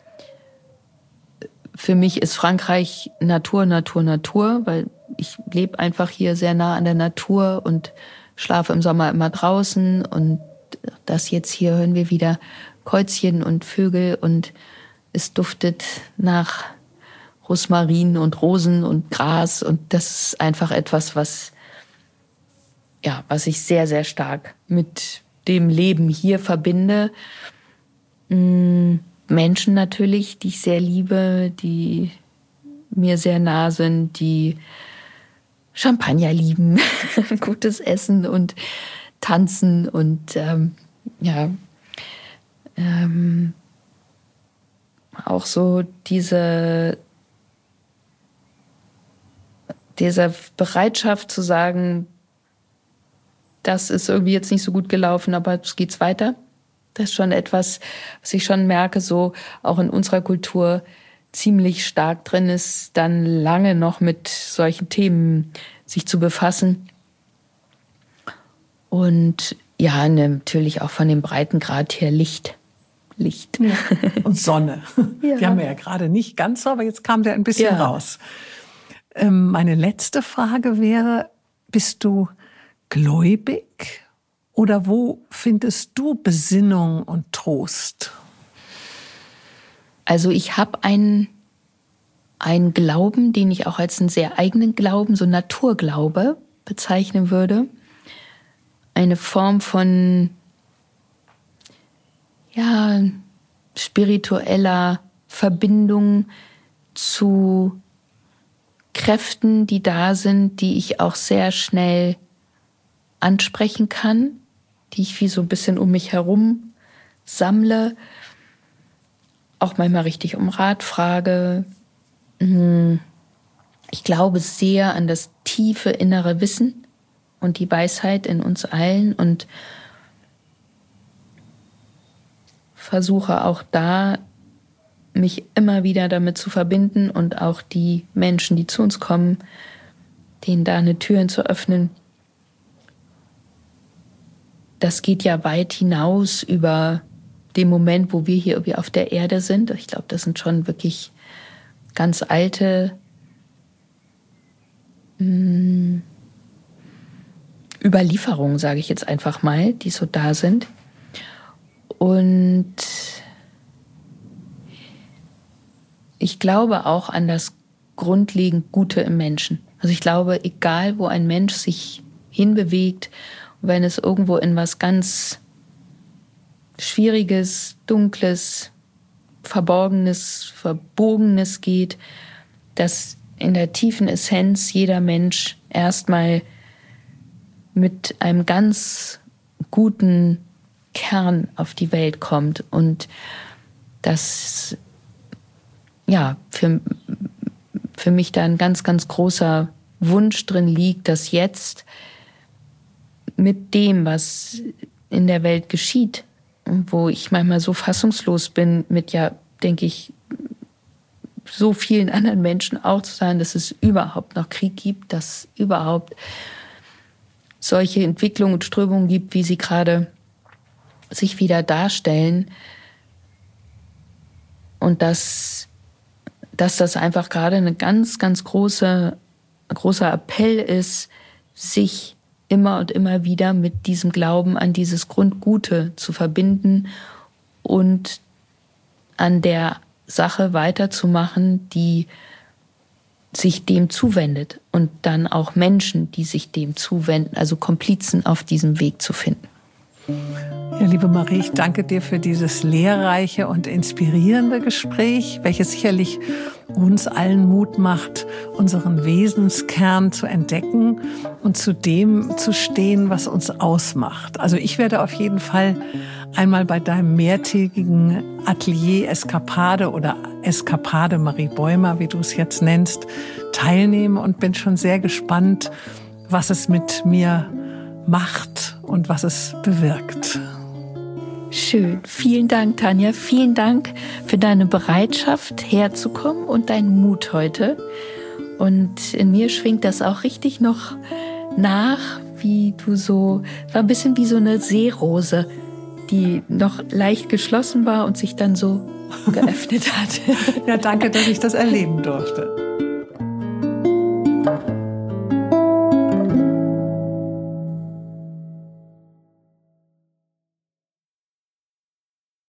Für mich ist Frankreich Natur, Natur, Natur, weil ich lebe einfach hier sehr nah an der Natur und schlafe im Sommer immer draußen. Und das jetzt hier hören wir wieder Käuzchen und Vögel und es duftet nach Rosmarin und Rosen und Gras, und das ist einfach etwas, was, ja, was ich sehr, sehr stark mit dem Leben hier verbinde. Menschen natürlich, die ich sehr liebe, die mir sehr nah sind, die Champagner lieben, gutes Essen und Tanzen und ähm, ja, ähm, auch so diese dieser Bereitschaft zu sagen, das ist irgendwie jetzt nicht so gut gelaufen, aber es geht weiter. Das ist schon etwas, was ich schon merke, so auch in unserer Kultur ziemlich stark drin ist, dann lange noch mit solchen Themen sich zu befassen. Und ja, natürlich auch von dem Breitengrad her Licht. Licht. Ja. Und Sonne. Ja. Die haben wir ja gerade nicht ganz so, aber jetzt kam der ein bisschen ja. raus. Meine letzte Frage wäre, bist du gläubig oder wo findest du Besinnung und Trost? Also ich habe einen, einen Glauben, den ich auch als einen sehr eigenen Glauben, so Naturglaube bezeichnen würde. Eine Form von ja, spiritueller Verbindung zu Kräften, die da sind, die ich auch sehr schnell ansprechen kann, die ich wie so ein bisschen um mich herum sammle, auch manchmal richtig um Rat frage. Ich glaube sehr an das tiefe innere Wissen und die Weisheit in uns allen und versuche auch da, mich immer wieder damit zu verbinden und auch die Menschen, die zu uns kommen, denen da eine Türen zu öffnen. Das geht ja weit hinaus über den Moment, wo wir hier irgendwie auf der Erde sind. Ich glaube, das sind schon wirklich ganz alte mh, Überlieferungen, sage ich jetzt einfach mal, die so da sind. Und ich glaube auch an das grundlegend Gute im Menschen. Also ich glaube, egal wo ein Mensch sich hinbewegt, wenn es irgendwo in was ganz Schwieriges, Dunkles, Verborgenes, Verbogenes geht, dass in der tiefen Essenz jeder Mensch erstmal mit einem ganz guten Kern auf die Welt kommt und dass ja, für, für mich da ein ganz, ganz großer Wunsch drin liegt, dass jetzt mit dem, was in der Welt geschieht, wo ich manchmal so fassungslos bin, mit ja, denke ich, so vielen anderen Menschen auch zu sein, dass es überhaupt noch Krieg gibt, dass überhaupt solche Entwicklungen und Strömungen gibt, wie sie gerade sich wieder darstellen. Und dass dass das einfach gerade eine ganz, ganz große, großer Appell ist, sich immer und immer wieder mit diesem Glauben an dieses Grundgute zu verbinden und an der Sache weiterzumachen, die sich dem zuwendet und dann auch Menschen, die sich dem zuwenden, also Komplizen auf diesem Weg zu finden. Ja, liebe Marie, ich danke dir für dieses lehrreiche und inspirierende Gespräch, welches sicherlich uns allen Mut macht, unseren Wesenskern zu entdecken und zu dem zu stehen, was uns ausmacht. Also ich werde auf jeden Fall einmal bei deinem mehrtägigen Atelier Eskapade oder Eskapade Marie Bäumer, wie du es jetzt nennst, teilnehmen und bin schon sehr gespannt, was es mit mir macht und was es bewirkt. Schön. Vielen Dank, Tanja. Vielen Dank für deine Bereitschaft, herzukommen und deinen Mut heute. Und in mir schwingt das auch richtig noch nach, wie du so, war ein bisschen wie so eine Seerose, die noch leicht geschlossen war und sich dann so geöffnet hat. Ja, danke, dass ich das erleben durfte.